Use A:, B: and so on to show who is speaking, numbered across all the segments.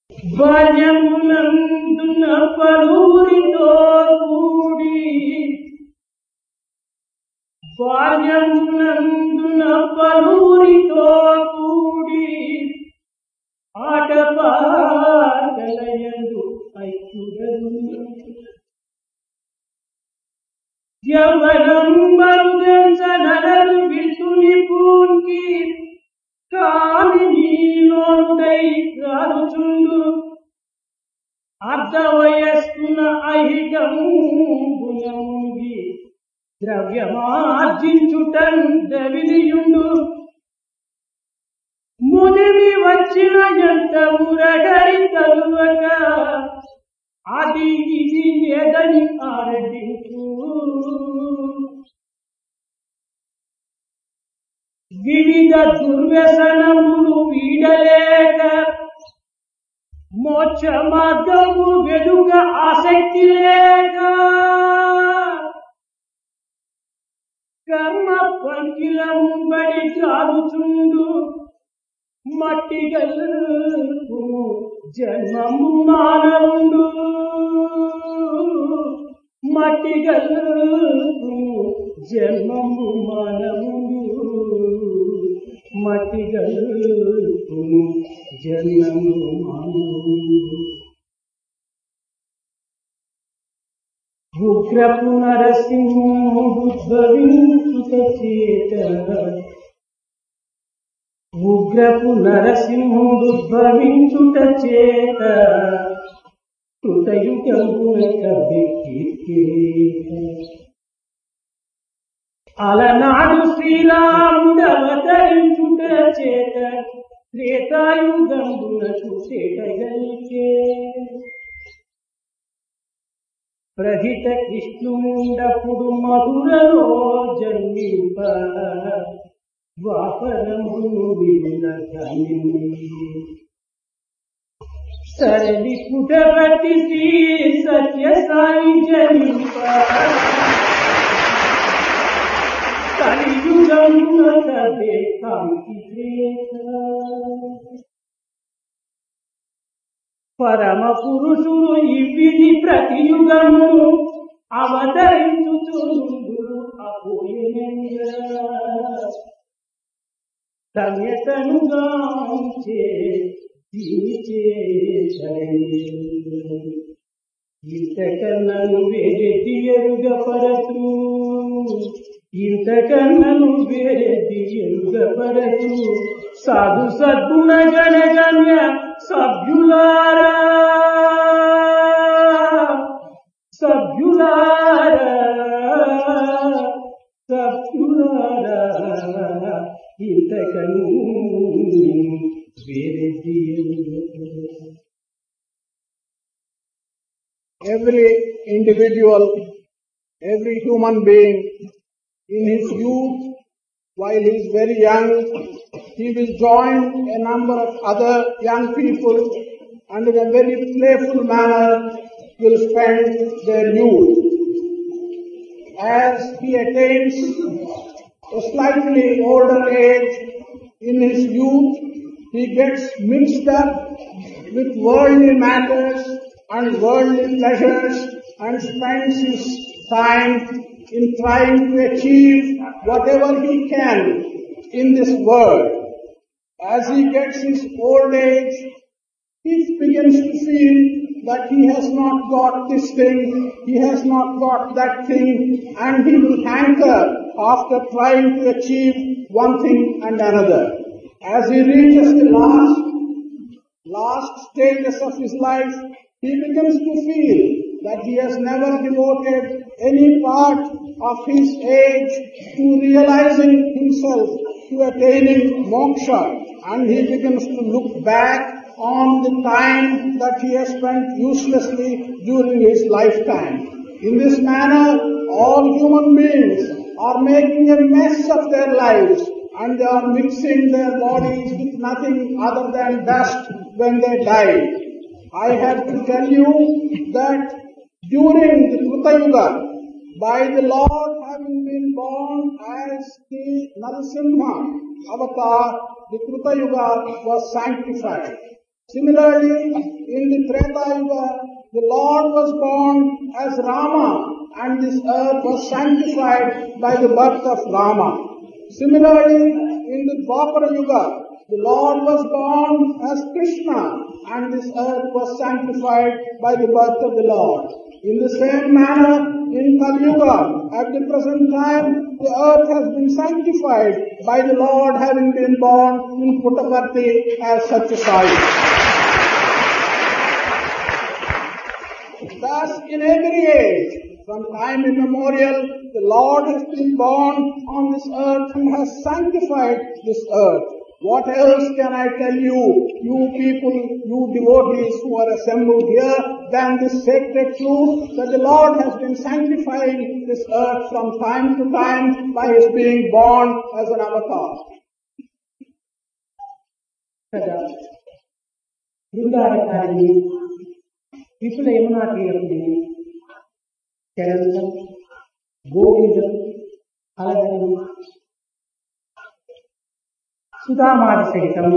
A: బాల్యమునందున పలువురితో కూడి ఆటపాటలయందు ఐక్యుడను యవనం మరుగంచనరు విష్ణుని పూంకి కామినీలోనుడై రారుచుండు అర్ధ వయస్కున ఐహికముంగి ద్రవ్యమార్జించుటన్ దవిలియుండు ముదిమి వచ్చిన ఎంత మురగరి తలువక అది ఇది ఏదని ఆరడించు వివిధ దుర్వ్యసనములు వీడలేక మోక్ష మార్గము వెలుగ ఆసక్తి లేక కర్మ పంకిలము బడి చాలుచుండు మట్టి గల్పు జన్మము మానవుండు మట్టి గల్పు జన్మము మానవుండు మట్టి గల్పు జన్మము మానవుండు ఉగ్రపు నరసింహుద్భవించుట చేత ఉగ్రపు నరసింహుడుద్భవించుట చేత కృతయుగమున అలనాడు శ్రీరాముడు అవతరించుట చేత త్రేతాయుగమునకు చేటగలిగే ప్రహిత కృష్ణుండపుడు మధురలో జన్మింప ద్వాపరమును వినగని సరళి పుటపతి శ్రీ సత్య సాయి జన్మింప కలియుగమున కదే కాంతి త్రేత పరమ పురుషుడు ఇవిధి ప్రతియుగము అవతరించుచుందురు అపోయనంగ తమ్యతనుగాంచే దీచే ఇంతకన్నను వేరెది ఎరుగపరచు ఇంతకన్నను వేరెది ఎరుగపరచు సాధు సద్గుణ గణగణ్య సభ్యులారా సభ్యులారా సభ్యులారా ఇంతకను వేరెది
B: every individual, every human being in his youth, while he is very young, he will join a number of other young people and in a very playful manner will spend their youth. As he attains a slightly older age in his youth, he gets mixed up with worldly matters and worldly pleasures and spends his time in trying to achieve whatever he can in this world. As he gets his old age, he begins to feel that he has not got this thing, he has not got that thing, and he will hanker after trying to achieve one thing and another. As he reaches the last stages of his life, he begins to feel that he has never devoted any part of his age to realizing himself, to attaining moksha, and he begins to look back on the time that he has spent uselessly during his lifetime. In this manner, all human beings are making a mess of their lives and they are mixing their bodies with nothing other than dust when they die. I have to tell you that during the Kruta Yuga, by the Lord having been born as the Narasimha avatar, the Kruta Yuga was sanctified. Similarly, in the Treta Yuga, the Lord was born as Rama and this earth was sanctified by the birth of Rama. Similarly, in the Dwapara Yuga, the Lord was born as Krishna and this earth was sanctified by the birth of the Lord. In the same manner, in Kali Yuga, at the present time, the earth has been sanctified by the Lord having been born in Puttaparthi as such a soil. Thus, in every age, from time immemorial, the Lord has been born on this earth and has sanctified this earth. What else can I tell you, you people, you devotees who are assembled here, than this sacred truth that the Lord has been sanctifying this earth from time to time by His being born as an avatar.
A: కదా బృందారకారిణి విపుల యమునా తీరపుని చరణం గోవిందం అలగరం సుధామాది సహితం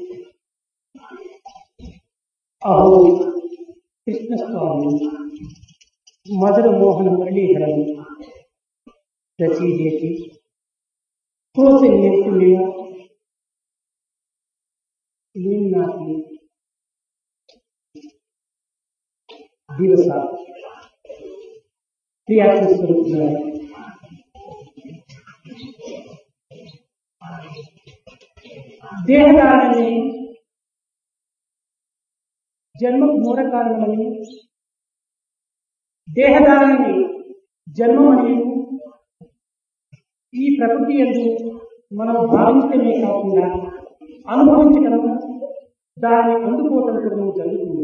A: అహో కృష్ణస్వామి మధుర మోహన మురళీధరం రచయితి కోసన్య लीनाती दिवस क्रियात्मक स्वरूप में देहदारणे जन्म मूल कारणमని దేహదారणे జన్మమని ఈ ప్రకృతి యందు మనం భావించడమే కాకుండా అనుభవించడం దాన్ని అందుకోవటం కూడా జరుగుతుంది.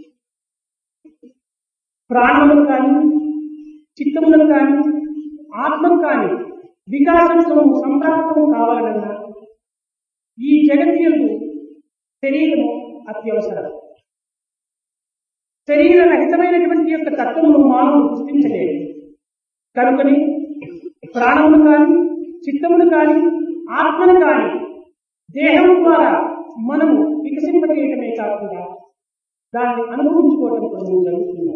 A: ప్రాణములు కానీ చిత్తములను కానీ ఆత్మను కానీ వికాసం సంప్రాప్తం కావాలన్నా ఈ జగత్యందు శరీరము అత్యవసరం. శరీర రహితమైనటువంటి యొక్క తత్వమును మానవుడు గుర్తించలేదు. కనుకని ప్రాణమును కానీ చిత్తమును కానీ ఆత్మను కానీ దేహం ద్వారా మనము వికసింపజేయటమే కాకుండా దాన్ని అనుభవించుకోవడం కోసం జరుగుతుంది.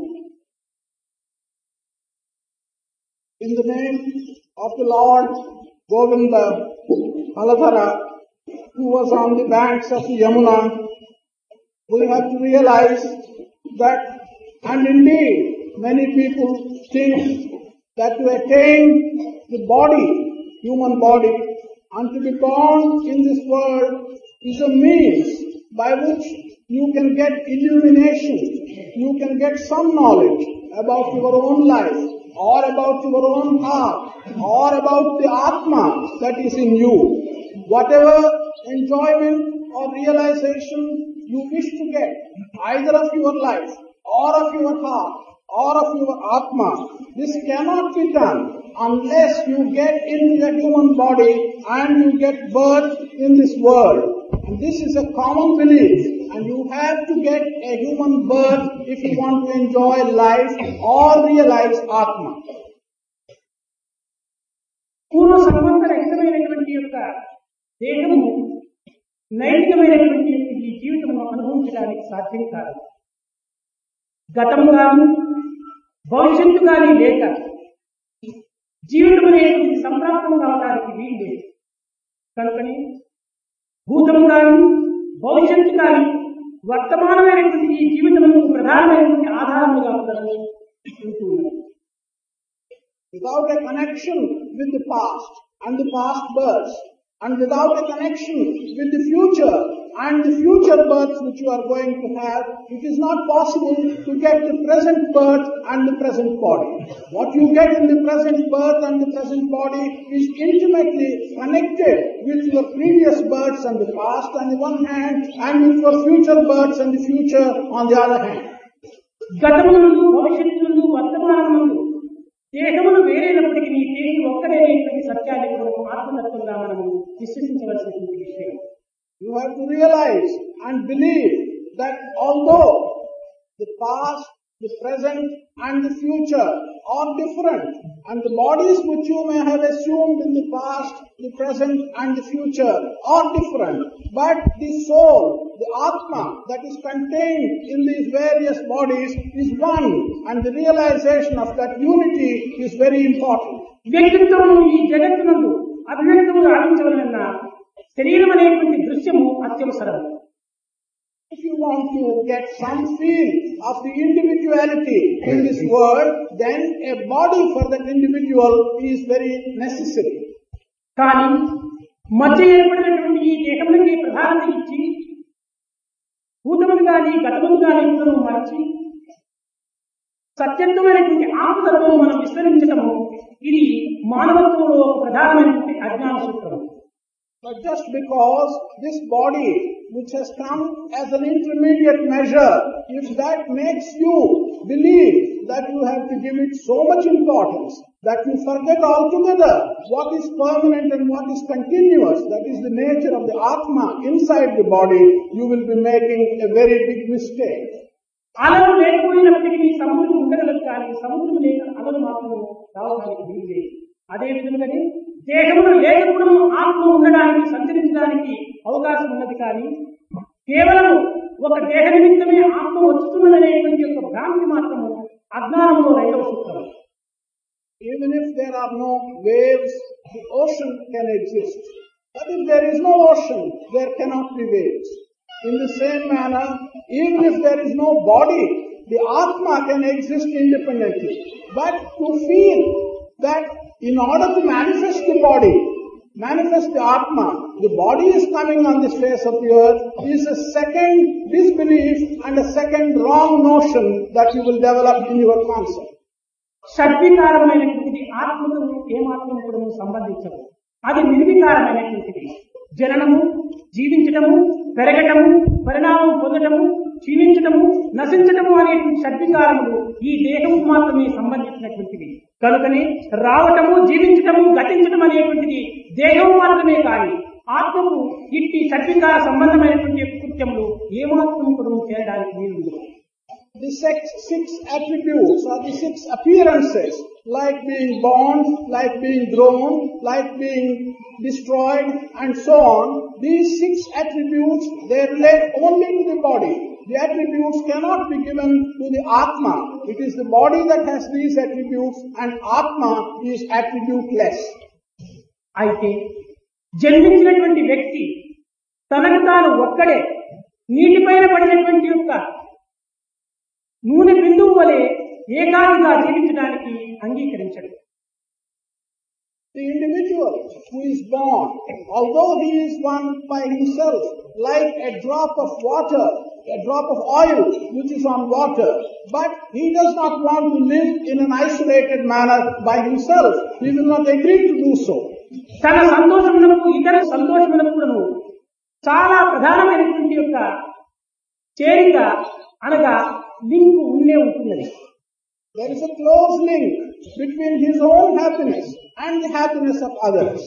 B: In the name of the Lord Govinda Aladhara, who was on the banks of the Yamuna, we have to realize that, and indeed many people think that to attain the body, human body, and to be born in this world is a means by which you can get illumination, you can get some knowledge about your own life, or about your own heart, or about the Atma that is in you. Whatever enjoyment or realization you wish to get, either of your life, or of your heart, or of your Atma, this cannot be done unless you get into the human body and you get birth in this world. And this is a common belief, and you have to get a human birth if you want to enjoy life or realize Atma.
A: పూర్వ సంబంధ రహితమైనటువంటి యొక్క దేహము నైతికమైనటువంటి ఈ జీవితమును అనుభవించడానికి సాధ్యం కాదు. గతం కానీ భవిష్యత్తు కానీ లేక జీవితం అనేది సంప్రాప్తం కావడానికి వీలు లేదు. కనుకని భూతం కానీ భవిష్యత్తు కానీ వర్తమానమైనటువంటి ఈ జీవితములకు ప్రధానమైనటువంటి ఆధారముగా ఉంటున్నది.
B: Without a connection with the past and the past births, and without a connection with the future and the future births which you are going to have, it is not possible to get the present birth and the present body. What you get in the present birth and the present body is intimately connected with your previous births and the past on the one hand, and with your future births and the future on the other hand.
A: గతమునందు భవిష్యత్తునందు వర్తమానమునందు దేహమును వేరైనప్పటికీ నీ దేహం ఒక్కడైనటువంటి సత్యాన్ని మనం ఆత్మతత్వంగా మనము విశ్వసించవలసినటువంటి విషయం.
B: You have to realize and believe that although the past, the present and the future are different, and the bodies which you may have assumed in the past, the present and the future are different, but the soul, the Atma that is contained in these various bodies is one, and the realization of that unity is very important.
A: వ్యక్తిత్వము ఈ జగత్తునందు అభివ్యక్తము ఆవించవలన శరీరం అనేటువంటి దృశ్యము అత్యవసరం.
B: If you want to get some feel of the individuality in this world, then a body for that individual is very necessary.
A: కానీ మధ్య ఏర్పడినటువంటి ఈ దేహములకి ప్రధానత ఇచ్చి భూతములు గాని గతములు గాని ఇప్పుడు మరచి సత్యత్వమైనటువంటి ఆత్మతత్వం మనం విస్తరించటము ఇది మానవత్వంలో ప్రధానమైనటువంటి అజ్ఞాన సూత్రం.
B: But just because this body, which has come as an intermediate measure, if that makes you believe that you have to give it so much importance that you forget altogether what is permanent and what is continuous, that is the nature of the Atma inside the body, you will be making a very big mistake.
A: అలలు లేకపోయినప్పటికీ సముద్రం ఉండగలదు, కానీ సముద్రం లేక అలలు మాత్రం రావడానికి వీలు లేదు. అదే విధంగానే దేహమును లేకపోవడం ఆత్మ ఉండడానికి సంచరించడానికి అవకాశం ఉన్నది. కానీ కేవలం ఒక దేహ నిమిత్తమే ఆత్మ వచ్చుతున్నదనేటువంటి యొక్క భ్రాంతి మాత్రము అజ్ఞానంలో రెండవ సూత్రం.
B: Even if there are no waves, the ocean can exist. But if there is no ocean, there cannot be waves. In the same manner, even if there is no body, the Atma can exist independently. But to feel that in order to manifest the body, manifest the Atma, the body is coming on this face of the earth, is a second disbelief and a second wrong notion that you will develop in your concept.
A: షడ్వికారమైనటువంటిది ఆత్మకు ఏమాత్రం కూడా సంబంధించదు. అది నిర్వికారమైనటువంటిది. జననము, జీవించటము, పెరగటము, పరిణామం పొందటము, క్షీణించటము, నశించటము అనేటువంటి షడ్వికారములు ఈ దేహముకు మాత్రమే సంబంధించినటువంటివి. కనుకనే రావటము, జీవించటము, గతించటం అనేటువంటిది దేహం మాత్రమే కాని ఆత్మకు ఇట్టి షడ్వికార సంబంధమైనటువంటి కృత్యములు ఏమాత్రం కూడా చేయడానికి వీలుంది.
B: The six attributes or the six appearances, like being born, like being grown, like being destroyed and so on, these six attributes, they relate only to the body. The attributes cannot be given to the Atma. It is the body that has these attributes and Atma is attributeless.
A: అయితే జన్మించినటువంటి వ్యక్తి తనకు తాను ఒక్కడే నీటిపైన పడినటువంటి యొక్క నూనె బిందువు వలె ఏకాకిగా జీవించడానికి అంగీకరించడు.
B: The individual who is born, although he is one by himself, like a drop of water, a drop of oil which is on water, but he does not want to live in an isolated manner by himself. He will not agree to do so.
A: తన సంతోషమునకు ఇతర సంతోషమునకు చాలా ప్రధానమైనటువంటి యొక్క చేరిక అనగా link ఉండే ఉంటున్నది.
B: There is a close link between his own happiness and the happiness of others.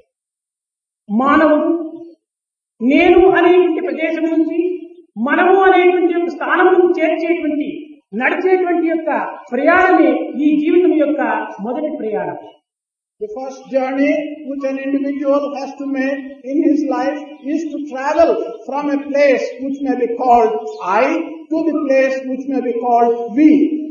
A: మానవుడు నేను అనేటువంటి ప్రదేశం నుంచి మనము అనేటువంటి యొక్క స్థానమును చేర్చేటువంటి నడిచేటువంటి యొక్క ప్రయాణమే ఈ జీవితం యొక్క మొదటి ప్రయాణం.
B: The first journey which an individual has to make in his life is to travel from a place which may be called I to the place which may be called we.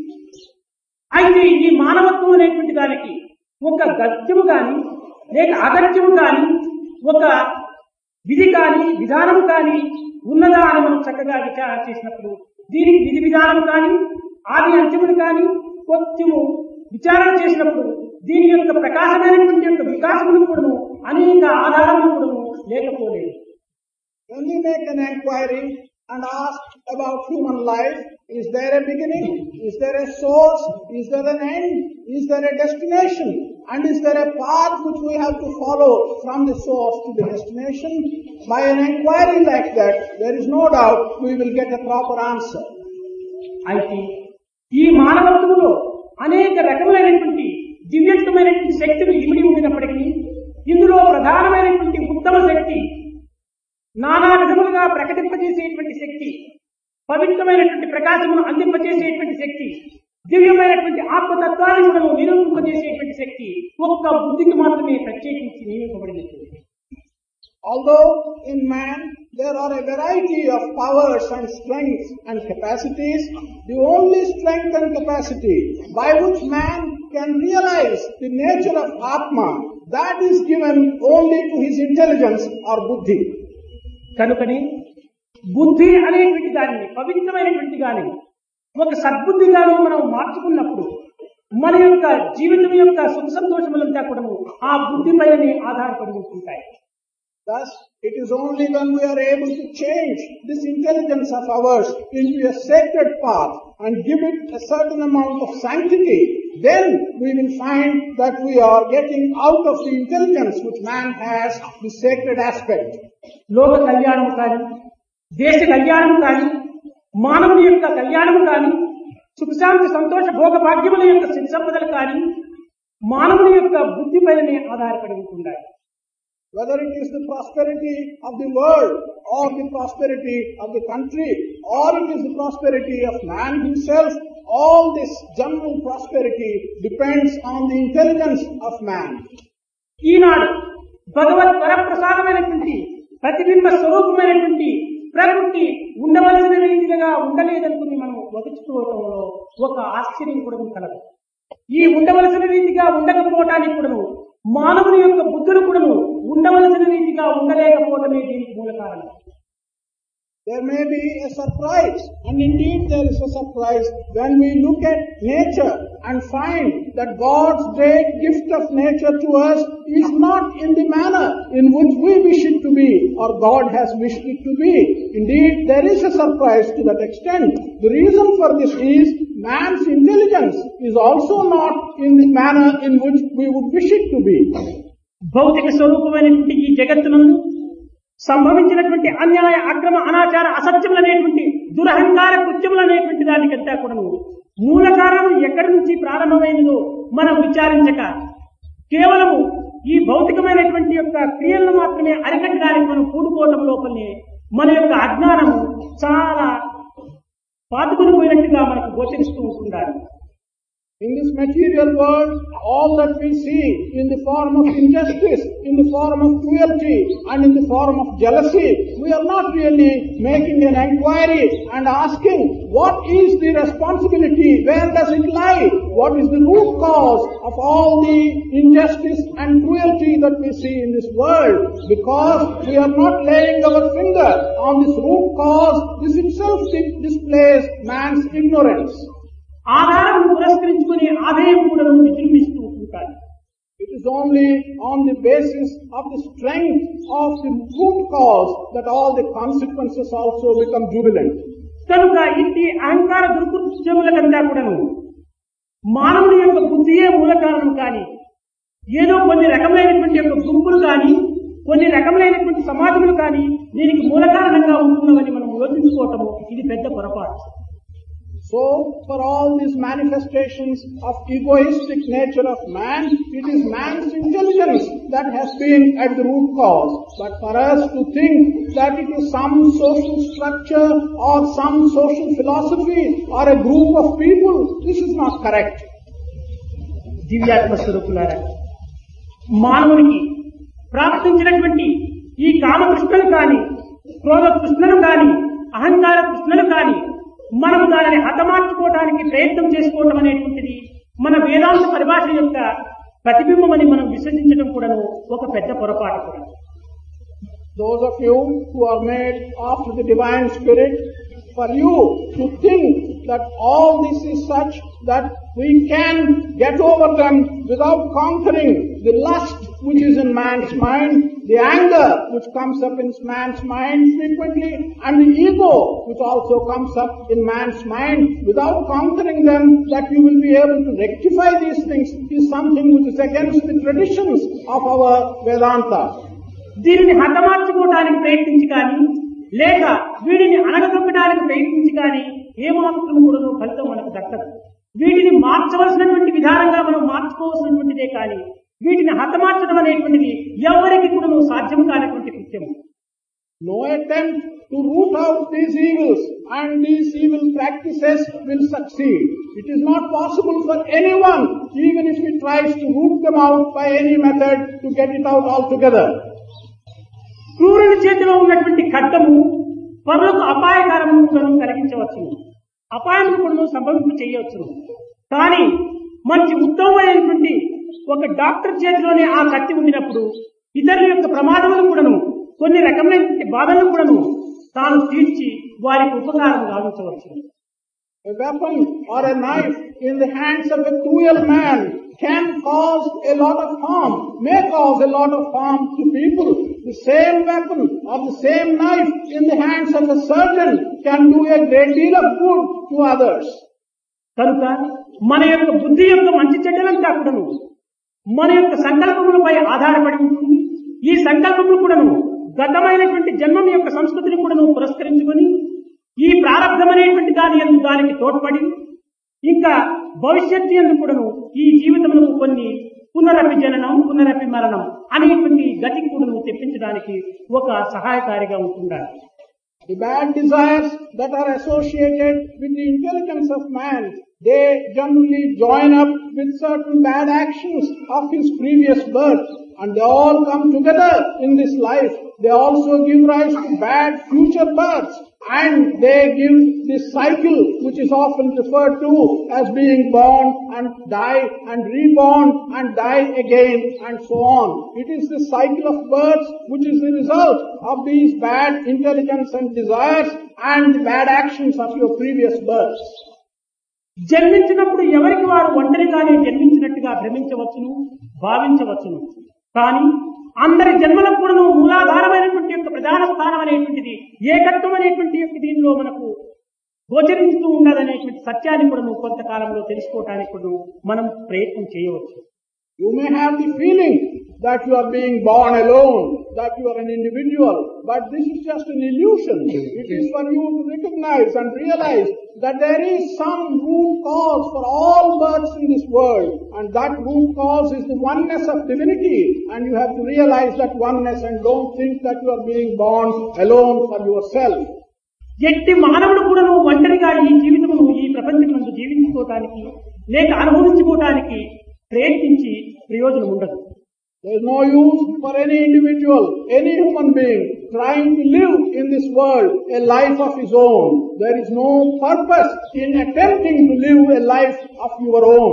A: అయితే ఈ మానవత్వం అనేటువంటి దానికి ఒక గత్యము కాని లేక అగత్యము కాని ఒక విధి కాని విధానము కాని ఉన్నదా అని మనం చక్కగా విచారణ చేసినప్పుడు దీనికి విధి విధానం కాని ఆది అంత్యములు కాని కొంచెము విచారణ చేసినప్పుడు దీని యొక్క ప్రకాశమైనటువంటి యొక్క వికాసమును కూడా అనేక ఆధారములు కూడా లేకపోలేదు.
B: When we make an inquiry and ask about human life, is there a beginning? Is there a source? Is there an end? Is there a destination? And is there a path which we have to follow from the source to the destination? By an inquiry like that, there is no doubt we will get a proper answer.
A: అయితే ఈ మానవత్వంలో అనేక రకములైనటువంటి దివ్యత్వమైనటువంటి శక్తులు ఇమిడి ఉండినప్పటికీ ఇందులో ప్రధానమైనటువంటి ఉత్తమ శక్తి, నానా విధములుగా ప్రకటింపజేసేటువంటి శక్తి, పవిత్రమైనటువంటి ప్రకాశమును అందింపజేసేటువంటి శక్తి, దివ్యమైనటువంటి ఆత్మతత్వాన్ని మనము నిరూపింపజేసేటువంటి శక్తి ఒక్క బుద్ధికి మాత్రమే ప్రత్యేకించి నియమింపబడినటువంటి.
B: Although in man there are a variety of powers and strengths and capacities, the only strength and capacity by which man can realize the nature of Atma, that is given only to his intelligence or buddhi.
A: కనుకనే బుద్ధి అనేటువంటి దానిని పవిత్రమైనటువంటి గాని ఒక సద్బుద్ధిగాను మనం మార్చుకున్నప్పుడు మన యొక్క జీవితం యొక్క సుఖ సంతోషములంతా కూడా ఆ బుద్ధి పైనే ఆధారపడి ఉంటుంటాయి.
B: Thus, it is only when we are able to change this intelligence of ours into a sacred path and give it a certain amount of sanctity, then we will find that we are getting out of the intelligence which man has, the sacred aspect.
A: లోక కళ్యాణం కానీ, దేశ కళ్యాణం కానీ, మానవుని యొక్క కళ్యాణం కానీ, సుఖశాంతి సంతోష భోగ భాగ్యముల యొక్క సిద్ధ సంపదలు కానీ మానవుని యొక్క బుద్ధి పైనే ఆధారపడి ఉంటున్నాయి.
B: Whether it is the prosperity of the world or the prosperity of the country or it is the prosperity of man himself, all this general prosperity depends on the intelligence of man.
A: ఈనాడు భగవత్ వరప్రసాదమైనటువంటి ప్రతిబింబ స్వరూపమైనటువంటి ప్రకృతి ఉండవలసిన రీతిగా ఉండలేదనుకుని మనం వదుచుకోవడంలో ఒక ఆశ్చర్యం కూడా కలదు. ఈ ఉండవలసిన రీతిగా ఉండకపోవటానికి కూడా మానవుని యొక్క బుద్ధులు కూడా ఉండవలసిన రీతిగా ఉండలేకపోవడమే దీనికి మూల కారణం.
B: There may be a surprise, and indeed there is a surprise when we look at nature and find that God's great gift of nature to us is not in the manner in which we wish it to be or God has wished it to be. Indeed, there is a surprise to that extent. The reason for this is man's intelligence is also not in the manner in which we would wish it to be.
A: భౌతిక స్వరూపమైనటువంటి ఈ జగత్తునందు సంభవించినటువంటి అన్యాయ అక్రమ అనాచార అసత్యములనేటువంటి దురహంకార కృత్యములనేటువంటి దానికంతా కూడా మూల కారణం ఎక్కడి నుంచి ప్రారంభమైనదో మనం విచారించక కేవలము ఈ భౌతికమైనటువంటి యొక్క క్రియలను మాత్రమే అరికట్టడానికి మనం కూడుకోవటం లోపలనే మన యొక్క అజ్ఞానము చాలా పాతుకుని పోయినట్టుగా మనకు గోచరిస్తూ ఉంటున్నారు.
B: In this material world, all that we see in the form of injustice, in the form of cruelty, and in the form of jealousy, we are not really making an inquiry and asking, what is the responsibility? Where does it lie? What is the root cause of all the injustice and cruelty that we see in this world? Because we are not laying our finger on this root cause, this itself displays man's ignorance.
A: ఆధారం పురస్కరించుకుని ఆదాయం కూడా విజృంభిస్తూ ఉంటారు.
B: It is only on the basis of the strength of the root cause that all the consequences also become jubilant.
A: కనుక ఇంటి అహంకార దుర్కృత్యములకంతా కూడాను మానవుని యొక్క బుద్ధియే మూల కారణం కానీ ఏదో కొన్ని రకమైనటువంటి యొక్క గుంపులు కానీ కొన్ని రకమైనటువంటి సమాజములు కానీ దీనికి మూల కారణంగా ఉంటున్నవని మనం యోచించుకోవటము ఇది పెద్ద పొరపాటు.
B: So, for all these manifestations of egoistic nature of man, it is man's intelligence that has been at the root cause. But for us to think that it is some social structure or some social philosophy or a group of people, this is not correct.
A: దివ్యాత్మ స్వరూపులారా, మానవునికి ప్రాప్తించినటువంటి ఈ కామ కృష్ణలు కాని, క్రోధ కృష్ణలు కాని, అహంకార కృష్ణలు కాని మనం దానిని హతమార్చుకోవడానికి ప్రయత్నం చేసుకోవడం అనేటువంటిది మన వేదాంత పరిభాష యొక్క ప్రతిబింబమని మనం విశ్వసించడం కూడా ఒక పెద్ద పొరపాటు కూడా.
B: Those of you who are made after the divine spirit, for you to think that all this is such that we can get over them without conquering the lust which is in man's mind, the anger which comes up in man's mind frequently, and the ego which also comes up in man's mind, without conquering them, that you will be able to rectify these things is something which is against the traditions of our Vedanta.
A: దీనిని హతమార్చుకోవడానికి ప్రయత్నించి కానీ లేక వీటిని అణగదొక్కడానికి ప్రయత్నించి కానీ ఏమాత్రం కూడా ఫలితం మనకు దక్కదు. వీటిని మార్చవలసినటువంటి విధానంగా మనం మార్చుకోవాల్సినటువంటిదే కానీ వీటిని హతమార్చడం అనేటువంటిది ఎవరికి కూడా సాధ్యం కానటువంటి కృత్యం.
B: No attempt to root out these evils and these evil practices will succeed. It is not possible for anyone, even if he tries to root them out by any method, to get it out altogether.
A: క్రూరుని చేతిలో ఉన్నటువంటి ఖడ్గము పరులకు అపాయకరము కలిగించవచ్చును, అపాయము కూడా సంభవింపు చేయవచ్చును. కానీ మంచి ఉత్తమమైనటువంటి ఒక డాక్టర్ చేతిలోనే ఆ కత్తి ఉండినప్పుడు ఇతరుల యొక్క ప్రమాదములను కూడాను కొన్ని రకమైనటువంటి బాధలను కూడాను తాను తీర్చి వారికి ఉపకారం గావించవచ్చు.
B: A weapon or a knife in the hands of a cruel man can cause a lot of harm, may cause a lot of harm to people. The same weapon or the same knife in the hands of a surgeon can do a great deal of good to others.
A: కనుక మన యొక్క బుద్ధి యొక్క మంచి చెడ్డలంతా కూడాను మన యొక్క సంకల్పములపై ఆధారపడి ఉంటుంది. ఈ సంకల్పములు కూడాను గతమైనటువంటి జన్మం యొక్క సంస్కృతిని కూడాను పురస్కరించుకొని ఈ ప్రారంభం అనేటువంటి దానికి తోడ్పడి ఇంకా భవిష్యత్తు యందు కూడాను ఈ జీవితంలో కొన్ని పునరపి జననం పునరపి మరణం అనేటువంటి గతికి కూడాను తెప్పించడానికి ఒక సహాయకారిగా ఉంటుండాలి.
B: The bad desires that are associated with the intelligence of man, they generally join up with certain bad actions of his previous birth, and they all come together in this life. They also give rise to bad future births, and they give this cycle which is often referred to as being born and die and reborn and die again and so on. It is the cycle of births which is the result of these bad intelligence and desires and the bad actions of your previous births.
A: జన్మించినప్పుడు ఎవరికి వారు ఒంటరిగానే జన్మించినట్టుగా భ్రమించవచ్చును, భావించవచ్చును. కానీ అందరి జన్మలకు కూడా మూలాధారమైనటువంటి యొక్క ప్రధాన స్థానం అనేటువంటిది ఏకత్వం అనేటువంటి యొక్క దీనిలో మనకు గోచరిస్తూ ఉన్నదనేటువంటి సత్యాన్ని కూడా కొంతకాలంలో తెలుసుకోవటానికి కూడా మనం ప్రయత్నం చేయవచ్చు.
B: You may have the feeling that you are being born alone, that you are an individual, but this is just an illusion. It is for you to recognize and realize that there is some root cause for all births in this world, and that root cause is the oneness of divinity, and you have to realize that oneness and don't think that you are being born alone for yourself.
A: ఎట్టి మానవుడు కూడా ఒంటరిగా ఈ జీవితమును ఈ ప్రపంచమందు జీవించుకోవటానికి లేక అనుభవించుకోవటానికి ప్రయత్నించి ప్రయోజనం ఉండదు.
B: There is no use for any individual, any human being trying to live in this world a life of his own. There is no purpose in attempting to live a life of your own.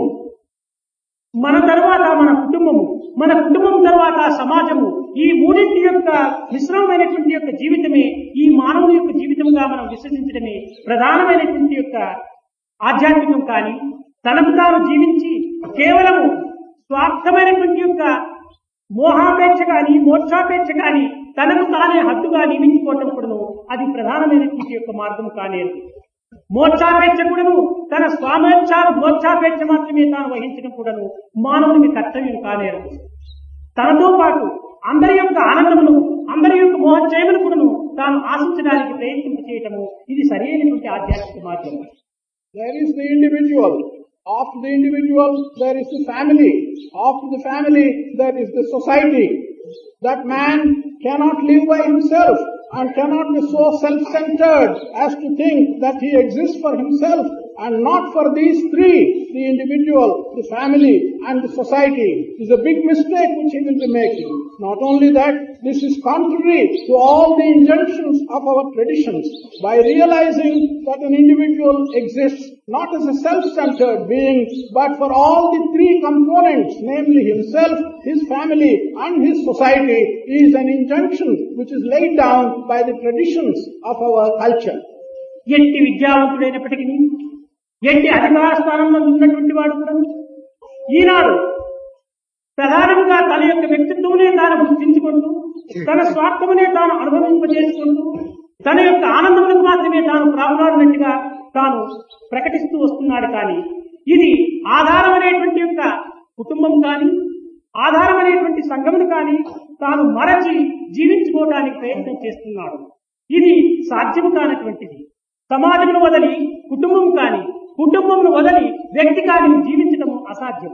A: మన తర్వాత మన కుటుంబం తర్వాత సమాజము, ఈ మూడింటి యొక్క మిశ్రమమైనటువంటి యొక్క జీవితమే ఈ మానవుని యొక్క జీవితంగా మనం విశ్వసించడమే ప్రధానమైనటువంటి యొక్క ఆధ్యాత్మికం. కానీ తనకు తాను జీవించి కేవలము స్వార్థమైనటువంటి యొక్క మోహాపేక్ష కానీ మోక్షాపేక్ష కానీ తనకు తానే హద్దుగా నియమించుకోవటం కూడాను అది ప్రధానమైనటువంటి యొక్క మార్గం కానేరు. మోక్షాపేక్ష కూడాను తన మోక్షాపేక్ష మాత్రమే తాను వహించడం కూడాను మానవునికి కర్తవ్యం కానేరు. తనతో పాటు అందరి యొక్క ఆనందమును అందరి యొక్క మోహచయమును కూడాను తాను ఆశించడానికి ప్రయత్నం చేయటము ఇది సరైనటువంటి ఆధ్యాత్మిక మార్గం.
B: There is the individual. After the individual, there is the family. After the family, there is the society. That man cannot live by himself and cannot be so self-centered as to think that he exists for himself and not for these three, the individual, the family and the society. Is a big mistake which he will be making. Not only that, this is contrary to all the injunctions of our traditions. By realizing that an individual exists not as a self-centered being, but for all the three components, namely himself, his family and his society, is an injunction which is laid down by the traditions of our culture.
A: ఎట్టి విద్యావంతుడైనప్పటికీ ఎట్టి అధికార స్థానంలో ఉన్నటువంటి వాడు కూడా ఈనాడు ప్రధానంగా తన యొక్క వ్యక్తిత్వమునే తాను గుర్తించుకుంటూ తన స్వార్థమునే తాను అనుభవింపజేసుకుంటూ తన యొక్క ఆనందములకు మాత్రమే తాను ప్రాణాడినట్టుగా తాను ప్రకటిస్తూ వస్తున్నాడు. కానీ ఇది ఆధారమైనటువంటి యొక్క కుటుంబం కానీ ఆధారమైనటువంటి సంఘమును కానీ తాను మరచి జీవించుకోవడానికి ప్రయత్నం చేస్తున్నాడు. ఇది సాధ్యం కానటువంటిది. సమాజమును వదలి కుటుంబం కానీ కుటుంబమును వదలి వ్యక్తి కానీ జీవించడం అసాధ్యం.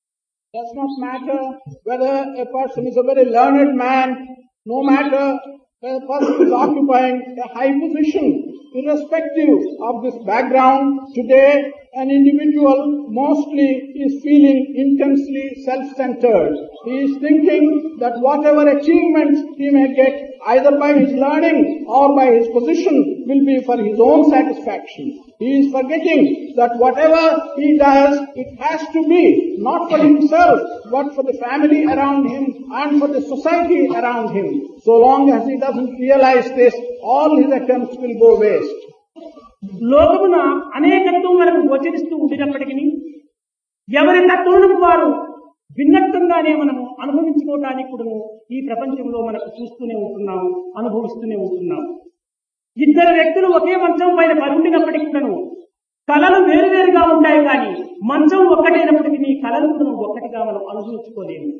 B: Does not matter whether a person is a very learned man, no matter The person is occupying a high position. Irrespective of this background, today an individual mostly is feeling intensely self-centered. He is thinking that whatever achievements he may get, either by his learning or by his position, will be for his own satisfaction. He is forgetting that whatever he does, it has to be not for himself, but for the family around him and for the society around him. So long as he doesn't realize this, all his attempts will go waste.
A: లోకమున అనేకత్వం మనకు గోచరిస్తూ ఉండినప్పటికీ ఎవరి తత్వమును వారు భిన్నత్వంగానే మనము అనుభవించుకోవడానికి కూడా ఈ ప్రపంచంలో మనకు చూస్తూనే ఉంటున్నాము, అనుభవిస్తూనే ఉంటున్నాము. ఇద్దరు వ్యక్తులు ఒకే మంచం పైన పరుండినప్పటికీ కూడాను కళలు వేరువేరుగా ఉంటాయి, కానీ మంచం ఒక్కటైనప్పటికీ కళలు కూడా ఒక్కటిగా మనం అనుభవించుకోలేము.